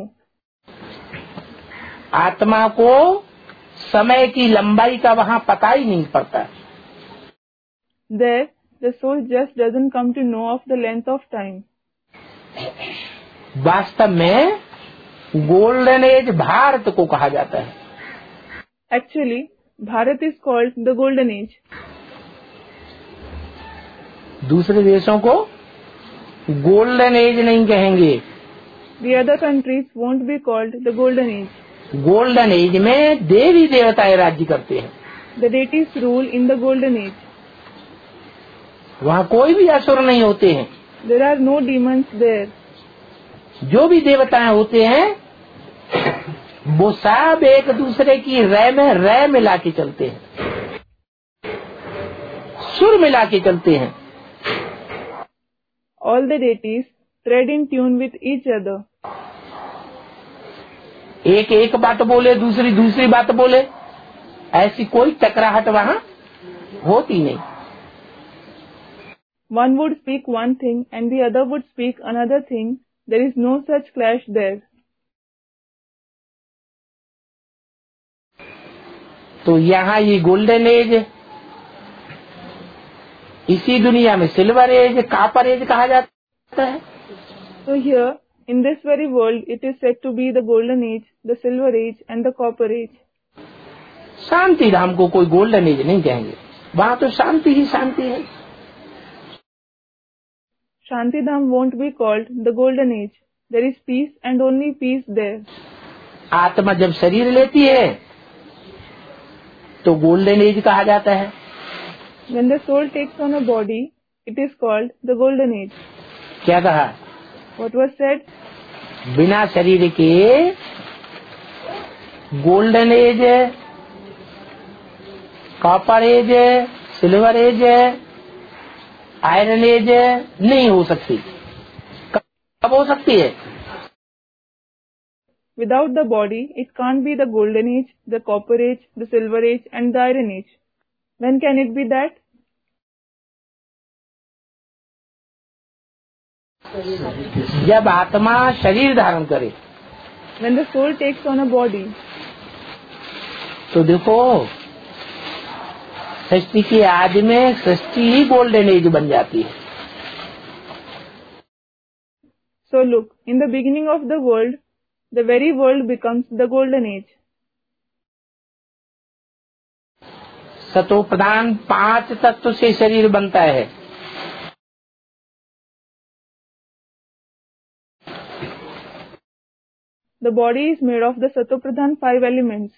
Speaker 1: आत्मा को समय की लंबाई का वहाँ पता ही नहीं पड़ता।
Speaker 2: There, the soul just doesn't come to know of the length of time.
Speaker 1: वास्तव में गोल्डन एज भारत को कहा जाता है।
Speaker 2: Actually, Bharat is called the golden age.
Speaker 1: दूसरे देशों को गोल्डन एज नहीं कहेंगे।
Speaker 2: The other countries won't be called the golden age.
Speaker 1: Golden age में देवी देवताएं राज्य करते हैं।
Speaker 2: The deities rule in the golden age.
Speaker 1: वहाँ कोई भी असुर नहीं होते हैं।
Speaker 2: There are no demons there.
Speaker 1: जो भी देवताएं होते हैं वो सब एक दूसरे की रय में रय मिला के चलते हैं, सुर मिला के चलते हैं।
Speaker 2: All the deities tread in tune with each other.
Speaker 1: एक एक बात बोले, दूसरी दूसरी बात बोले, ऐसी कोई टकराहट वहाँ होती नहीं।
Speaker 2: One would speak one thing and the other would speak another thing. There is no such clash there.
Speaker 1: तो यहाँ ये गोल्डन एज इसी दुनिया में सिल्वर एज, कॉपर एज कहा जाता है।
Speaker 2: So here, in this very world, it is said to be the golden age, the silver age and the copper age.
Speaker 1: Shanti Dham को कोई गोल्डन एज नहीं कहेंगे, वहाँ तो शांति ही शांति है।
Speaker 2: Shanti Dham won't be called the golden age. There is peace and only peace there.
Speaker 1: आत्मा जब शरीर लेती है तो गोल्डन एज कहा जाता है।
Speaker 2: When the soul takes on a body, it is called the golden age.
Speaker 1: क्या कहा?
Speaker 2: What was said?
Speaker 1: बिना शरीर के golden age, copper age, silver age, iron age नहीं हो सकती। कब हो सकती है?
Speaker 2: Without the body, it can't be the golden age, the copper age, the silver age and the iron age. When can it be that?
Speaker 1: जब आत्मा शरीर धारण करे।
Speaker 2: When the soul takes on a body.
Speaker 1: तो देखो, सृष्टि के आदि में सृष्टि ही गोल्डन एज बन जाती है।
Speaker 2: So look, in the beginning of the world, the very world becomes the golden age.
Speaker 1: सतो प्रधान 5 तत्व से शरीर बनता है।
Speaker 2: The body is made of the Satopradhan 5 elements.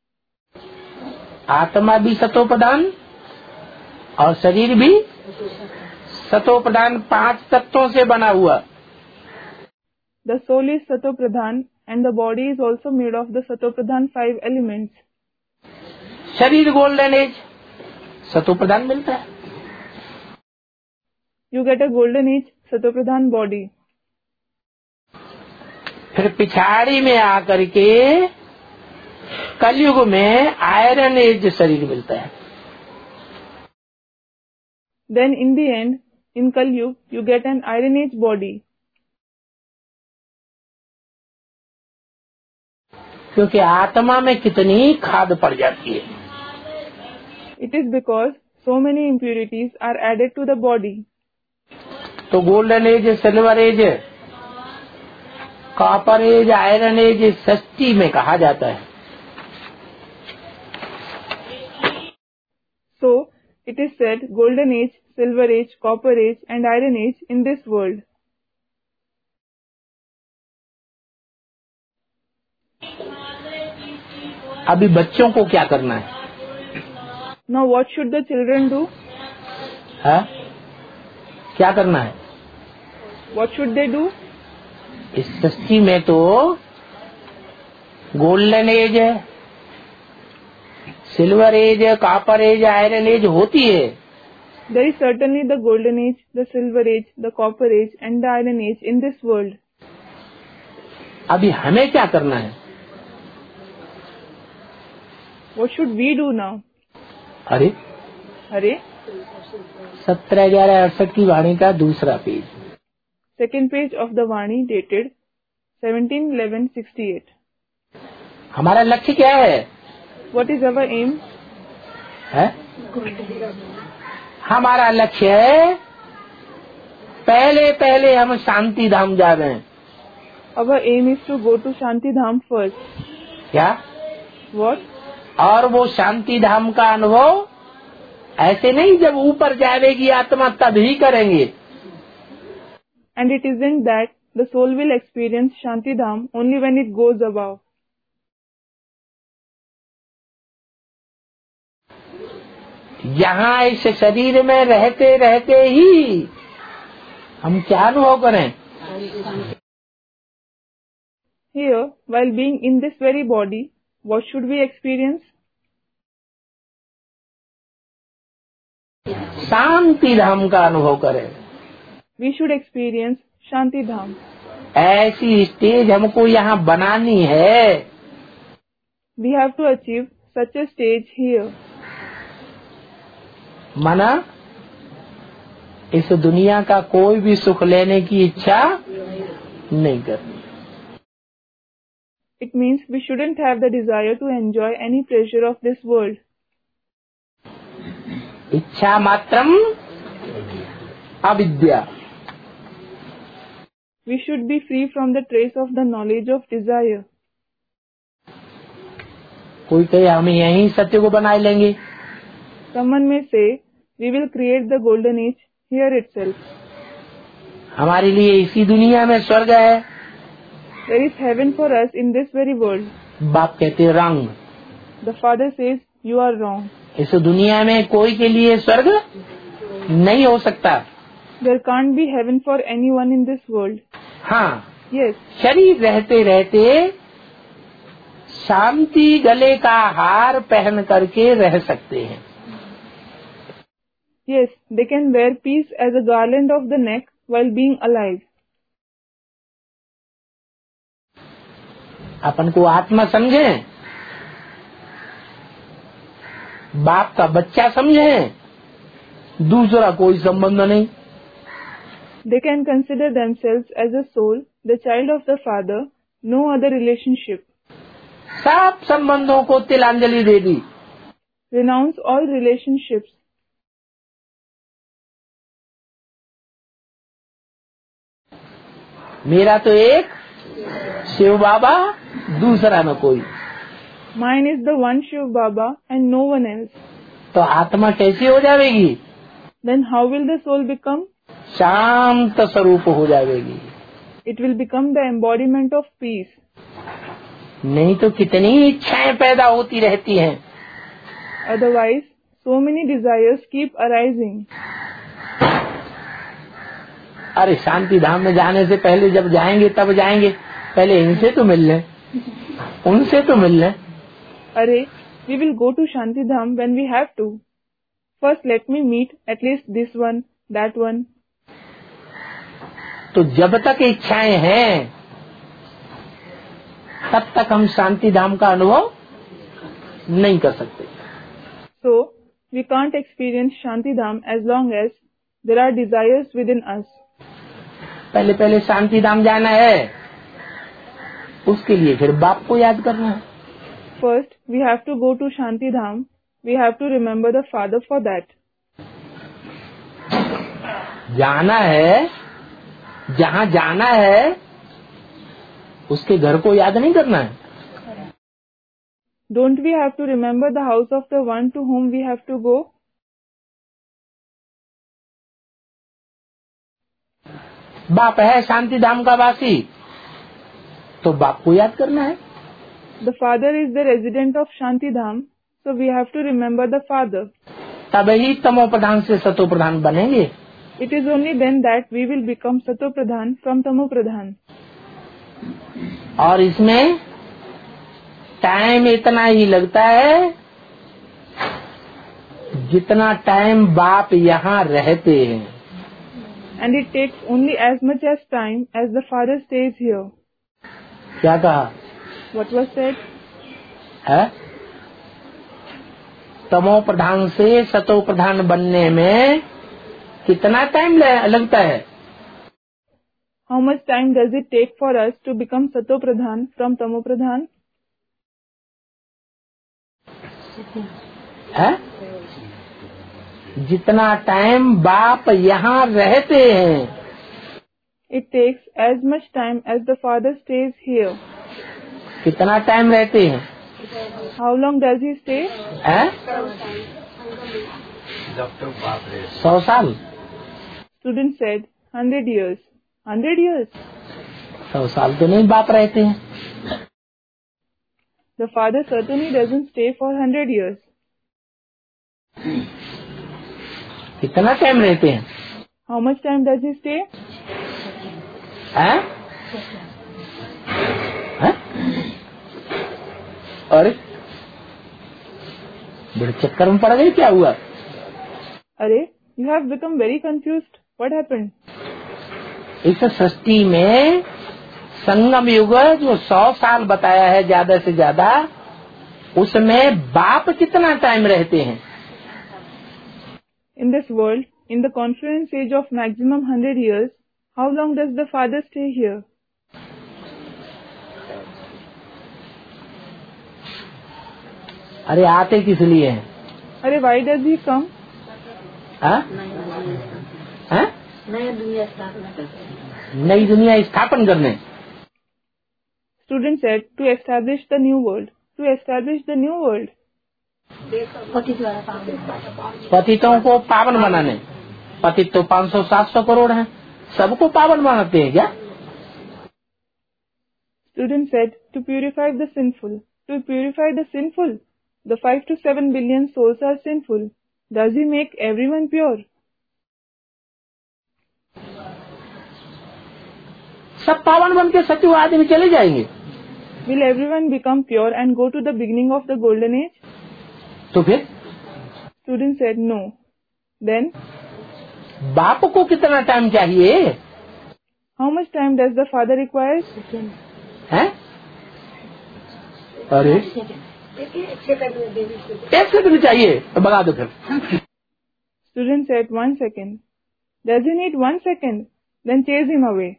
Speaker 1: आत्मा भी सतो प्रधान और शरीर भी सतो प्रधान 5 तत्वों से बना हुआ।
Speaker 2: The soul is Satopradhan and the body is also made of the Satopradhan 5 elements.
Speaker 1: शरीर गोल्डन एज, सतो प्रधान मिलता है।
Speaker 2: You get a golden age Satopradhan body.
Speaker 1: फिर पिछाड़ी में आकर के कलयुग में आयरन एज शरीर मिलता है।
Speaker 2: Then in the end, in Kalyug, you get an iron age body.
Speaker 1: क्योंकि आत्मा में कितनी खाद पड़ जाती है।
Speaker 2: It is because so many impurities are added to the body.
Speaker 1: तो golden age, silver age, copper age, iron age सृष्टि में कहा जाता है।
Speaker 2: So, it is said golden age, silver age, copper age and iron age in this world.
Speaker 1: अभी बच्चों को क्या करना है?
Speaker 2: Now what should the children do?
Speaker 1: है? क्या करना है?
Speaker 2: What should they do?
Speaker 1: इस सृष्टि में तो golden age, silver age, copper age, iron age होती है।
Speaker 2: There is certainly the golden age, the silver age, the copper age and the iron age in this world.
Speaker 1: अभी हमें क्या करना है?
Speaker 2: What should we do now?
Speaker 1: अरे
Speaker 2: Hare,
Speaker 1: 17/11/68 की वाणी का दूसरा page.
Speaker 2: second page of the Vani dated 17/11/68.
Speaker 1: हमारा लक्ष्य क्या है?
Speaker 2: What is our aim?
Speaker 1: है? हमारा लक्ष्य है पहले हम शांति धाम जा रहे हैं।
Speaker 2: Our aim is to go to Shanti Dham first.
Speaker 1: क्या?
Speaker 2: What?
Speaker 1: और वो शांति धाम का अनुभव ऐसे नहीं, जब ऊपर जाएगी आत्मा तब ही करेंगे।
Speaker 2: And it isn't that the soul will experience Shanti Dham only when it goes above.
Speaker 1: यहाँ इस शरीर में रहते रहते ही हम क्या अनुभव करें?
Speaker 2: Here, while being in this very body, what should we experience?
Speaker 1: शांति धाम का अनुभव करें।
Speaker 2: We should experience Shanti Dham.
Speaker 1: ऐसी स्टेज हमको यहाँ बनानी है।
Speaker 2: We have to achieve such a stage here.
Speaker 1: माना इस दुनिया का कोई भी सुख लेने की इच्छा नहीं करनी।
Speaker 2: It means we shouldn't have the desire to enjoy any pleasure of this world.
Speaker 1: इच्छा मात्रम अविद्या।
Speaker 2: We should be free from the trace of the knowledge of desire.
Speaker 1: कोई कहे हम यहीं सत्य को बनाए लेंगे,
Speaker 2: Someone may say, we will create the golden age here itself.
Speaker 1: हमारे लिए इसी दुनिया में स्वर्ग है।
Speaker 2: There is heaven for us in this very world.
Speaker 1: बाप कहते रंग,
Speaker 2: The father says, you are wrong.
Speaker 1: इस दुनिया में कोई के लिए स्वर्ग नहीं हो सकता।
Speaker 2: There can't be heaven for anyone in this world.
Speaker 1: हाँ,
Speaker 2: Yes,
Speaker 1: शरीर रहते रहते शांति गले का हार पहन करके रह सकते हैं।
Speaker 2: yes, they can wear peace as a garland of the neck while being alive.
Speaker 1: अपन को आत्मा समझें, बाप का बच्चा समझें, दूसरा कोई संबंध नहीं।
Speaker 2: They can consider themselves as a soul, the child of the father, no other relationship.
Speaker 1: सब संबंधों को तिलांजलि दे दी।
Speaker 2: Renounce all relationships.
Speaker 1: मेरा तो एक शिव बाबा, दूसरा न कोई।
Speaker 2: Mine is the one Shiv Baba and no one else.
Speaker 1: तो आत्मा कैसी हो जाएगी?
Speaker 2: Then how will the soul become?
Speaker 1: शांत स्वरूप हो जाएगी।
Speaker 2: It will become the embodiment of peace.
Speaker 1: नहीं तो कितनी इच्छाएं पैदा होती रहती हैं।
Speaker 2: Otherwise, so many desires keep arising.
Speaker 1: अरे शांति धाम में जाने से पहले जब जाएंगे तब जाएंगे, पहले इनसे तो मिल लें, उनसे तो मिल लें।
Speaker 2: Arey, we will go to Shanti Dham when we have to. First let me meet at least this one, that one.
Speaker 1: तो जब तक इच्छाएं हैं तब तक हम शांति धाम का अनुभव नहीं कर सकते।
Speaker 2: So, we can't experience Shanti Dham as long as there are desires within us.
Speaker 1: पहले पहले शांति धाम जाना है, उसके लिए फिर बाप को याद करना है।
Speaker 2: First, we have to go to Shanti Dham. We have to remember the father for that.
Speaker 1: जाना है, जहाँ जाना है उसके घर को याद नहीं करना है।
Speaker 2: Don't we have to remember the house of the one to whom we have to go?
Speaker 1: बाप है शांति धाम का वासी, तो बाप को याद करना है।
Speaker 2: The father is the resident of Shanti Dham, so we have to remember the father.
Speaker 1: तभी तमो प्रधान से सतो प्रधान बनेंगे।
Speaker 2: It is only then that we will become Sato Pradhan from Tamo Pradhan.
Speaker 1: और इसमें टाइम इतना ही लगता है जितना टाइम बाप यहाँ रहते हैं।
Speaker 2: And it takes only as much as time as the father stays here.
Speaker 1: क्या कहा
Speaker 2: What was said?
Speaker 1: है? तमो प्रधान से सतो प्रधान बनने में कितना टाइम लगता है?
Speaker 2: How much time does it take for us to become Sato Pradhan from Tamo Pradhan?
Speaker 1: है? जितना टाइम बाप यहाँ रहते हैं।
Speaker 2: It takes as much time as the father stays here.
Speaker 1: कितना टाइम रहते हैं?
Speaker 2: How long does he stay?
Speaker 1: है? 100 साल।
Speaker 2: Student said, 100 years. 100 years?
Speaker 1: 100 साल तो नहीं बाप रहते हैं।
Speaker 2: The father certainly doesn't stay for 100 years.
Speaker 1: कितना टाइम रहते हैं?
Speaker 2: How much time does he stay?
Speaker 1: है? है? अरे बड़े चक्कर में पड़ गए, क्या हुआ?
Speaker 2: Arey, you have become very confused. What happened?
Speaker 1: इस सृष्टि में संगम युग जो 100 साल बताया है ज्यादा से ज्यादा, उसमें बाप कितना टाइम रहते हैं?
Speaker 2: In this world, in the confluence age of maximum 100 years, how long does the father stay here?
Speaker 1: अरे आते किस लिए हैं?
Speaker 2: Arey, why does he come?
Speaker 1: हाँ? हाँ? नई दुनिया स्थापन करने।
Speaker 2: Student said, to establish the new world. To establish the new world.
Speaker 1: पतितों को पावन बनाने। पतित तो 500-700 करोड़ हैं, सबको पावन बनाते हैं क्या?
Speaker 2: Student said, to purify the sinful. To purify the sinful. The 5 to 7 billion souls are sinful. Does he make everyone pure?
Speaker 1: सब पावन बन के सचिव आदमी चले जाएंगे।
Speaker 2: Will everyone become pure and go to the beginning of the golden age?
Speaker 1: तो फिर?
Speaker 2: Student said, no. Then?
Speaker 1: बाप को कितना टाइम चाहिए?
Speaker 2: How much time does the father require?
Speaker 1: हैं? अरे 1 सेकंड चाहिए तो बता दो फिर।
Speaker 2: Student said, 1 second. Does he need 1 second? Then chase him away.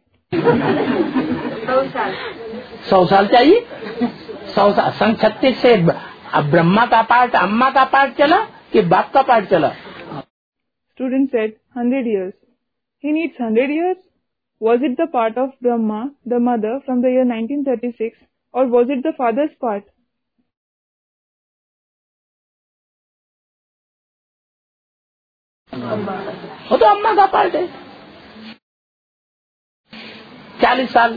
Speaker 1: 100 साल चाहिए? 100 साल। सन 36 से ब्रह्मा का पार्ट, अम्मा का पार्ट चला कि बाप का पार्ट चला?
Speaker 2: Student said, 100 years. He needs 100 years? Was it the part of Brahma, the mother, from the year 1936, or was it the father's part?
Speaker 1: वो तो अम्मा का पार्ट है। 40 साल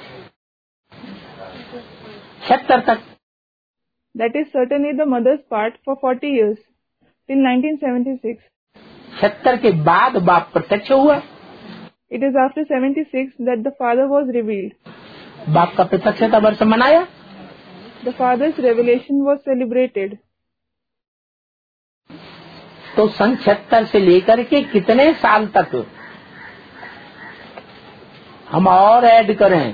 Speaker 1: 76 तक।
Speaker 2: That is certainly the mother's part for 40 years, till 1976.
Speaker 1: 76 के बाद बाप प्रत्यक्ष हुआ।
Speaker 2: It is after 76 that the father was revealed.
Speaker 1: बाप का प्रत्यक्षता वर्ष मनाया।
Speaker 2: The father's revelation was celebrated.
Speaker 1: तो सन 76 से लेकर के कितने साल तक हम और ऐड करें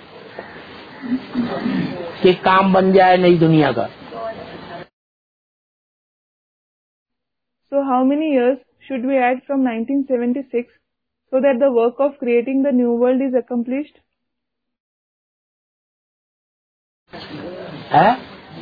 Speaker 1: कि काम बन जाए नई दुनिया का?
Speaker 2: So how many years should we add from 1976 so that the work of creating the new world is accomplished?
Speaker 1: है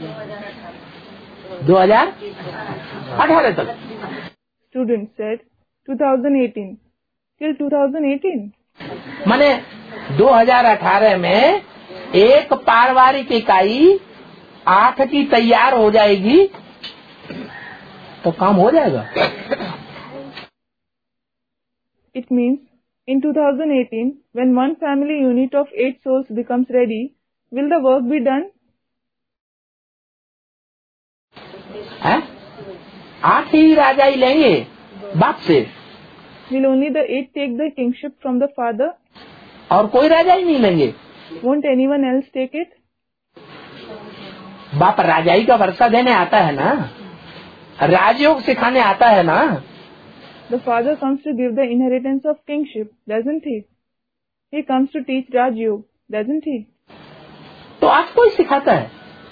Speaker 1: 2018 तक।
Speaker 2: Student said 2018. Till 2018.
Speaker 1: माने 2018 में एक पारिवारिक इकाई 8 की तैयार हो जाएगी तो काम हो जाएगा।
Speaker 2: It means in 2018, when one family unit of 8 souls becomes ready, will the work be done?
Speaker 1: है 8 ही राजा ही लेंगे बाप से।
Speaker 2: Will only the 8 take the kingship from the father?
Speaker 1: और कोई राजा ही नहीं लेंगे।
Speaker 2: Won't anyone else take it?
Speaker 1: बाप राजाई का वर्षा देने आता है ना, राजयोग सिखाने आता है ना।
Speaker 2: The father comes to give the inheritance of kingship, doesn't he? He comes to teach Raj Yoga, doesn't he?
Speaker 1: तो आज कोई सिखाता है?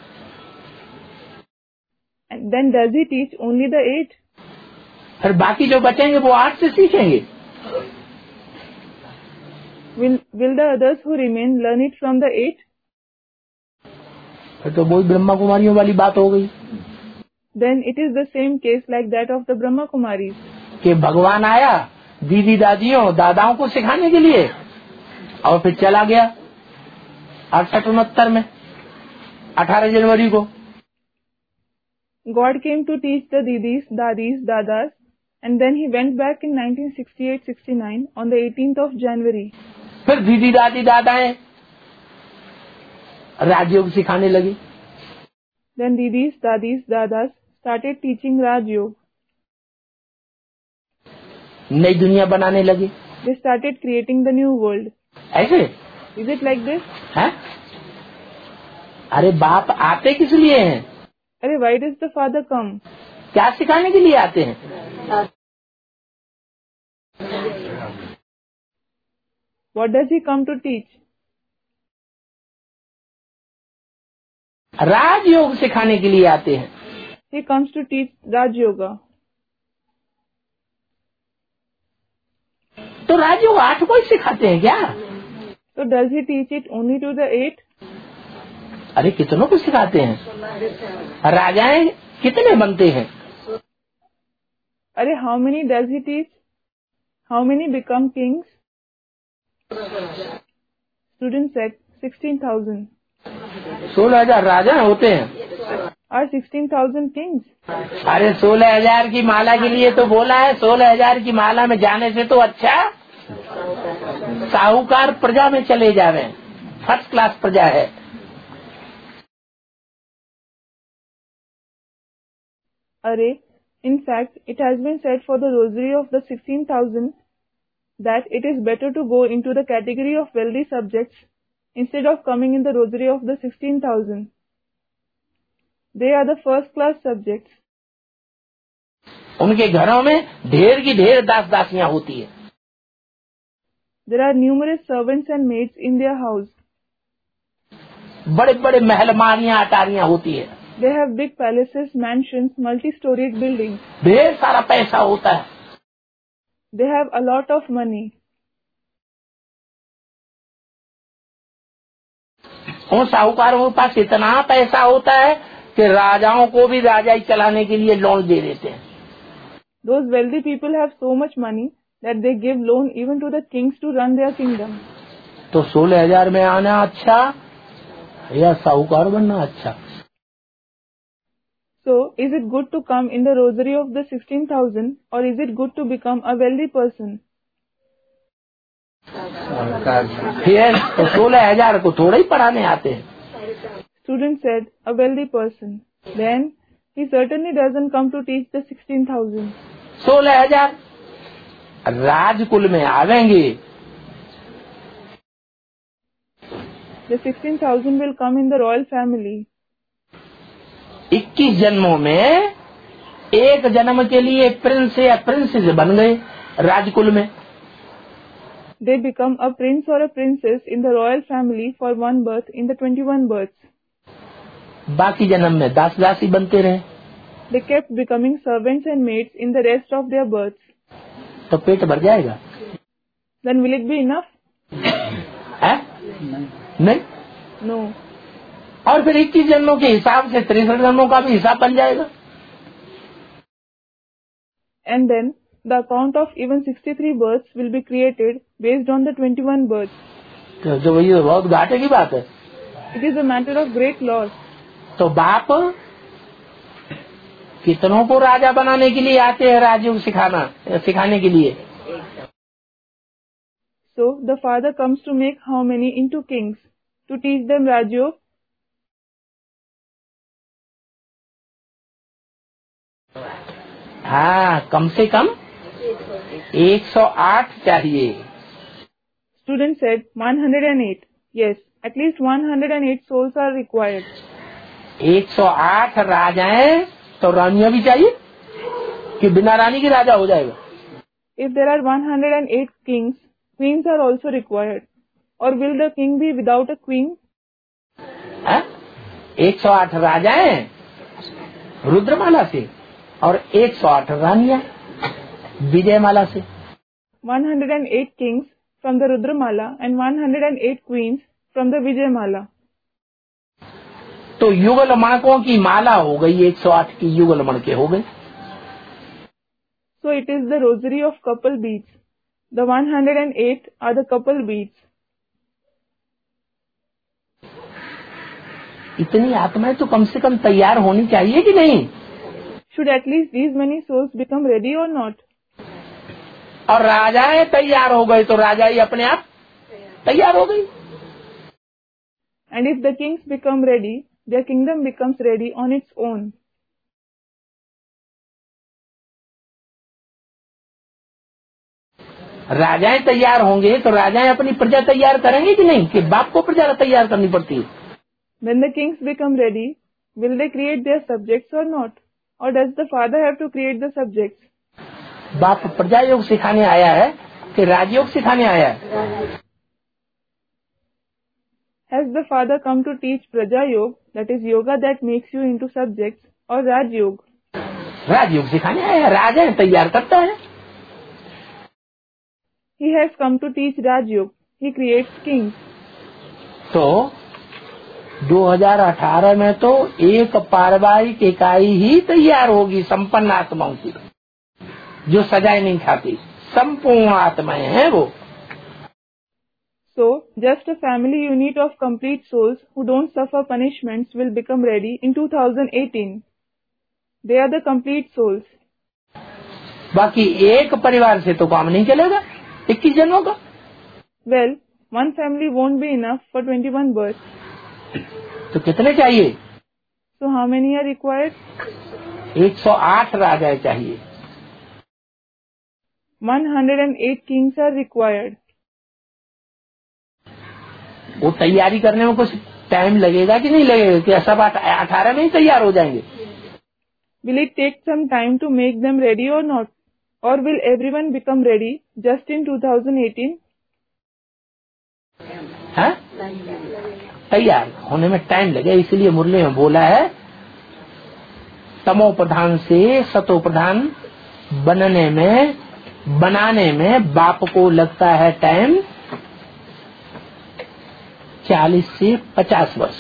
Speaker 2: And then does he teach only the 8?
Speaker 1: फिर बाकी जो बचेंगे वो 8 से सीखेंगे।
Speaker 2: Will the others who remain learn it from the 8?
Speaker 1: फिर तो वही ब्रह्मा कुमारियों वाली बात हो गई।
Speaker 2: Then it is the same case like that of the Brahma Kumaris.
Speaker 1: कि भगवान आया दीदी दादियों दादाओं को सिखाने के लिए और फिर चला गया 68-69 में 18 जनवरी को।
Speaker 2: God came to teach the didis, dadis, dadas, and then he went back in 1968-69 on the 18th of January.
Speaker 1: फिर दीदी दादी दादाएं राजयोग सिखाने लगी।
Speaker 2: Then didis, dadis, dadas started teaching Raj Yoga.
Speaker 1: नई दुनिया बनाने लगी।
Speaker 2: They started creating the new world.
Speaker 1: ऐसे?
Speaker 2: Is it like this?
Speaker 1: हैं? अरे बाप आते किस लिए हैं?
Speaker 2: अरे why does the father come?
Speaker 1: क्या सिखाने के लिए आते हैं?
Speaker 2: What does he come to teach?
Speaker 1: राजयोग सिखाने के लिए आते हैं।
Speaker 2: He comes to teach Raj Yoga.
Speaker 1: तो राजयोग 8 को ही सिखाते हैं क्या?
Speaker 2: So does he teach it only to the 8?
Speaker 1: अरे कितनों को सिखाते हैं? राजाएं कितने बनते हैं?
Speaker 2: अरे how many does he teach? How many become kings? Student said 16,000.
Speaker 1: 16,000 राजा होते हैं।
Speaker 2: Are 16,000 kings?
Speaker 1: अरे 16,000 की माला के लिए तो बोला है। 16,000 की माला में जाने से तो अच्छा साहूकार प्रजा में चले जावे, फर्स्ट क्लास प्रजा है।
Speaker 2: Array, in fact, it has been said for the rosary of the 16,000 that it is better to go into the category of wealthy subjects instead of coming in the rosary of the 16,000. They are the first class subjects.
Speaker 1: उनके घरों में ढेर की ढेर दास दासियां होती है।
Speaker 2: There are numerous servants and maids in their house.
Speaker 1: बड़े बड़े महलमानियां अटारियां होती है।
Speaker 2: They have big palaces, mansions, multi-storied buildings.
Speaker 1: ढेर सारा पैसा होता है।
Speaker 2: They have a lot of money.
Speaker 1: उन साहूकारों के पास इतना पैसा होता है कि राजाओं को भी राजाई चलाने के लिए लोन दे देते हैं।
Speaker 2: Those wealthy people have so much money that they give loan even to the kings to run their kingdom.
Speaker 1: तो 16,000 में आना अच्छा या साहूकार बनना अच्छा?
Speaker 2: So, is it good to come in the rosary of the 16,000 or is it good to become a wealthy person?
Speaker 1: फिर तो 16,000 को थोड़ा ही पढ़ाने आते हैं।
Speaker 2: Student said, a wealthy person. Then, he certainly doesn't come to teach the 16,000.
Speaker 1: 16,000 राजकुल में आवेंगे।
Speaker 2: The 16,000 will come in the royal family.
Speaker 1: 21 जन्मों में एक जन्म के लिए प्रिंस या प्रिंसेस बन गए राजकुल में।
Speaker 2: They become a prince or a princess in the royal family for one birth in the 21 births.
Speaker 1: बाकी जन्म में दास दासी बनते रहे।
Speaker 2: They kept becoming servants and maids in the rest of their births.
Speaker 1: तो पेट भर जाएगा?
Speaker 2: Then will it be enough?
Speaker 1: है? नहीं।
Speaker 2: No.
Speaker 1: और फिर 21 जन्मों के हिसाब से 63 जन्मों का भी हिसाब बन जाएगा।
Speaker 2: And then the account of even 63 births will be created based on the 21 births.
Speaker 1: तो वही बहुत घाटे की बात है।
Speaker 2: It is a matter of great loss.
Speaker 1: तो बाप कितनों को राजा बनाने के लिए आते हैं राजयोग सिखाने के लिए?
Speaker 2: So the father comes to make how many into kings to teach them Rajyog?
Speaker 1: हाँ, कम से कम 108 चाहिए।
Speaker 2: Student said 108. Yes, at least 108 souls are required.
Speaker 1: 108 राजाएं तो रानियां भी चाहिए कि बिना रानी के राजा हो जाएगा?
Speaker 2: If there are 108 kings, queens are also required. Or will the king be without a queen?
Speaker 1: 108 राजाएं रुद्रमाला से और 108 रानियां विजयमाला से।
Speaker 2: 108 kings from the Rudramala and 108 queens from the Vijayamala.
Speaker 1: तो युगल मणकों की माला हो गई, 108 की युगल मणके हो गए।
Speaker 2: So it is the rosary of couple beads. The 108 are the couple beads.
Speaker 1: इतनी आत्माएं तो कम से कम तैयार होनी चाहिए कि नहीं?
Speaker 2: Should at least these many souls become ready or not?
Speaker 1: और राजाएं तैयार हो गए तो राजाई अपने आप तैयार हो गई।
Speaker 2: And if the kings become ready, their kingdom becomes ready on its own.
Speaker 1: राजाएं तैयार होंगे तो राजाएं अपनी प्रजा तैयार करेंगे कि नहीं, कि बाप को प्रजा तैयार करनी पड़ती है?
Speaker 2: When the kings become ready, will they create their subjects or not? Or does the father have to create the subjects?
Speaker 1: बाप प्रजा योग सिखाने आया है कि राजयोग सिखाने आया है?
Speaker 2: Has the father come to teach Praja Yoga, that is yoga that makes you into subjects, or Raj Yoga?
Speaker 1: राजयोग सिखाने आया है, राजाएं तैयार करता है।
Speaker 2: He has come to teach Raj Yoga. He creates kings.
Speaker 1: तो 2018 में तो एक पारिवारिक इकाई ही तैयार होगी संपन्न आत्माओं की, जो सजाए नहीं खाती, संपूर्ण आत्माएं हैं वो।
Speaker 2: So, just a family unit of complete souls who don't suffer punishments will become ready in 2018. They are the complete souls.
Speaker 1: बाकी एक परिवार से तो काम नहीं चलेगा 21 जन्मों का।
Speaker 2: Well, one family won't be enough for 21 births.
Speaker 1: तो कितने चाहिए?
Speaker 2: So, how many are required?
Speaker 1: 108 राजाएं चाहिए।
Speaker 2: 108 kings are required.
Speaker 1: वो तैयारी करने में कुछ टाइम लगेगा कि नहीं लगेगा? कि सब 18 में ही तैयार हो जाएंगे?
Speaker 2: Will it take some time to make them ready or not? Or will everyone become ready just in 2018?
Speaker 1: हाँ? तैयार होने में टाइम लगे, इसलिए मुरली में बोला है तमो प्रधान से सतो प्रधान बनाने में बाप को लगता है टाइम 40 से 50 वर्ष।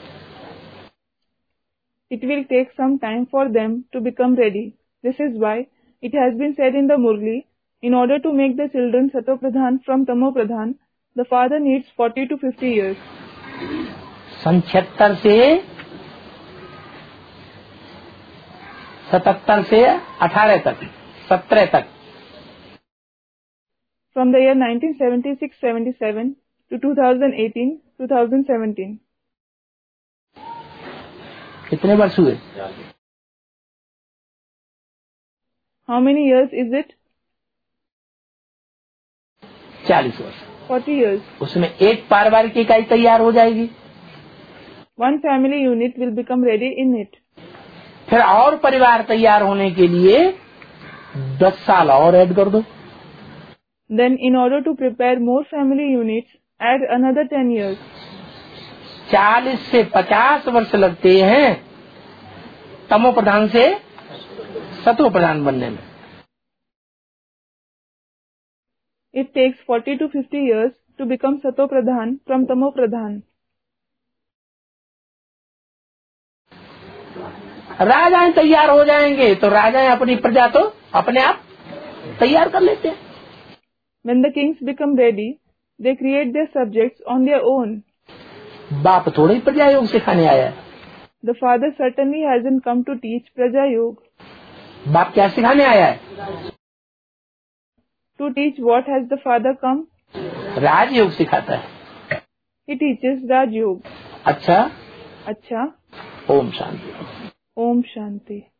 Speaker 2: It will take some time for them to become ready. This is why it has been said in the Murli, in order to make the children Sato Pradhan from Tamo Pradhan, the father needs 40 to 50 years.
Speaker 1: सन 76 से 77 से 18 तक 17 तक।
Speaker 2: From the year 1976-77 to 2018-2017.
Speaker 1: कितने वर्ष हुए?
Speaker 2: How many years is it?
Speaker 1: 40 वर्ष।
Speaker 2: 40 years.
Speaker 1: उसमें एक पारिवारिक इकाई तैयार हो जाएगी।
Speaker 2: One family unit will become ready in it.
Speaker 1: फिर और परिवार तैयार होने के लिए 10 साल और ऐड कर दो।
Speaker 2: Then, in order to prepare more family units, add another 10 years.
Speaker 1: 40 से 50 वर्ष लगते हैं तमो प्रधान से सतो प्रधान बनने में।
Speaker 2: It takes 40 to 50 years to become Sato Pradhan from Tamo Pradhan.
Speaker 1: राजाएं तैयार हो जाएंगे तो राजाएं अपनी प्रजा तो अपने आप तैयार कर लेते हैं।
Speaker 2: When the kings become ready, they create their subjects on their own.
Speaker 1: बाप थोड़ी प्रजा योग सिखाने आया है।
Speaker 2: The father certainly hasn't come to teach Praja Yoga.
Speaker 1: बाप क्या सिखाने आया है?
Speaker 2: To teach what has the father come?
Speaker 1: राजयोग सिखाता है।
Speaker 2: He teaches Raj Yoga.
Speaker 1: अच्छा,
Speaker 2: Acha.
Speaker 1: Om Shanti.
Speaker 2: Om Shanti.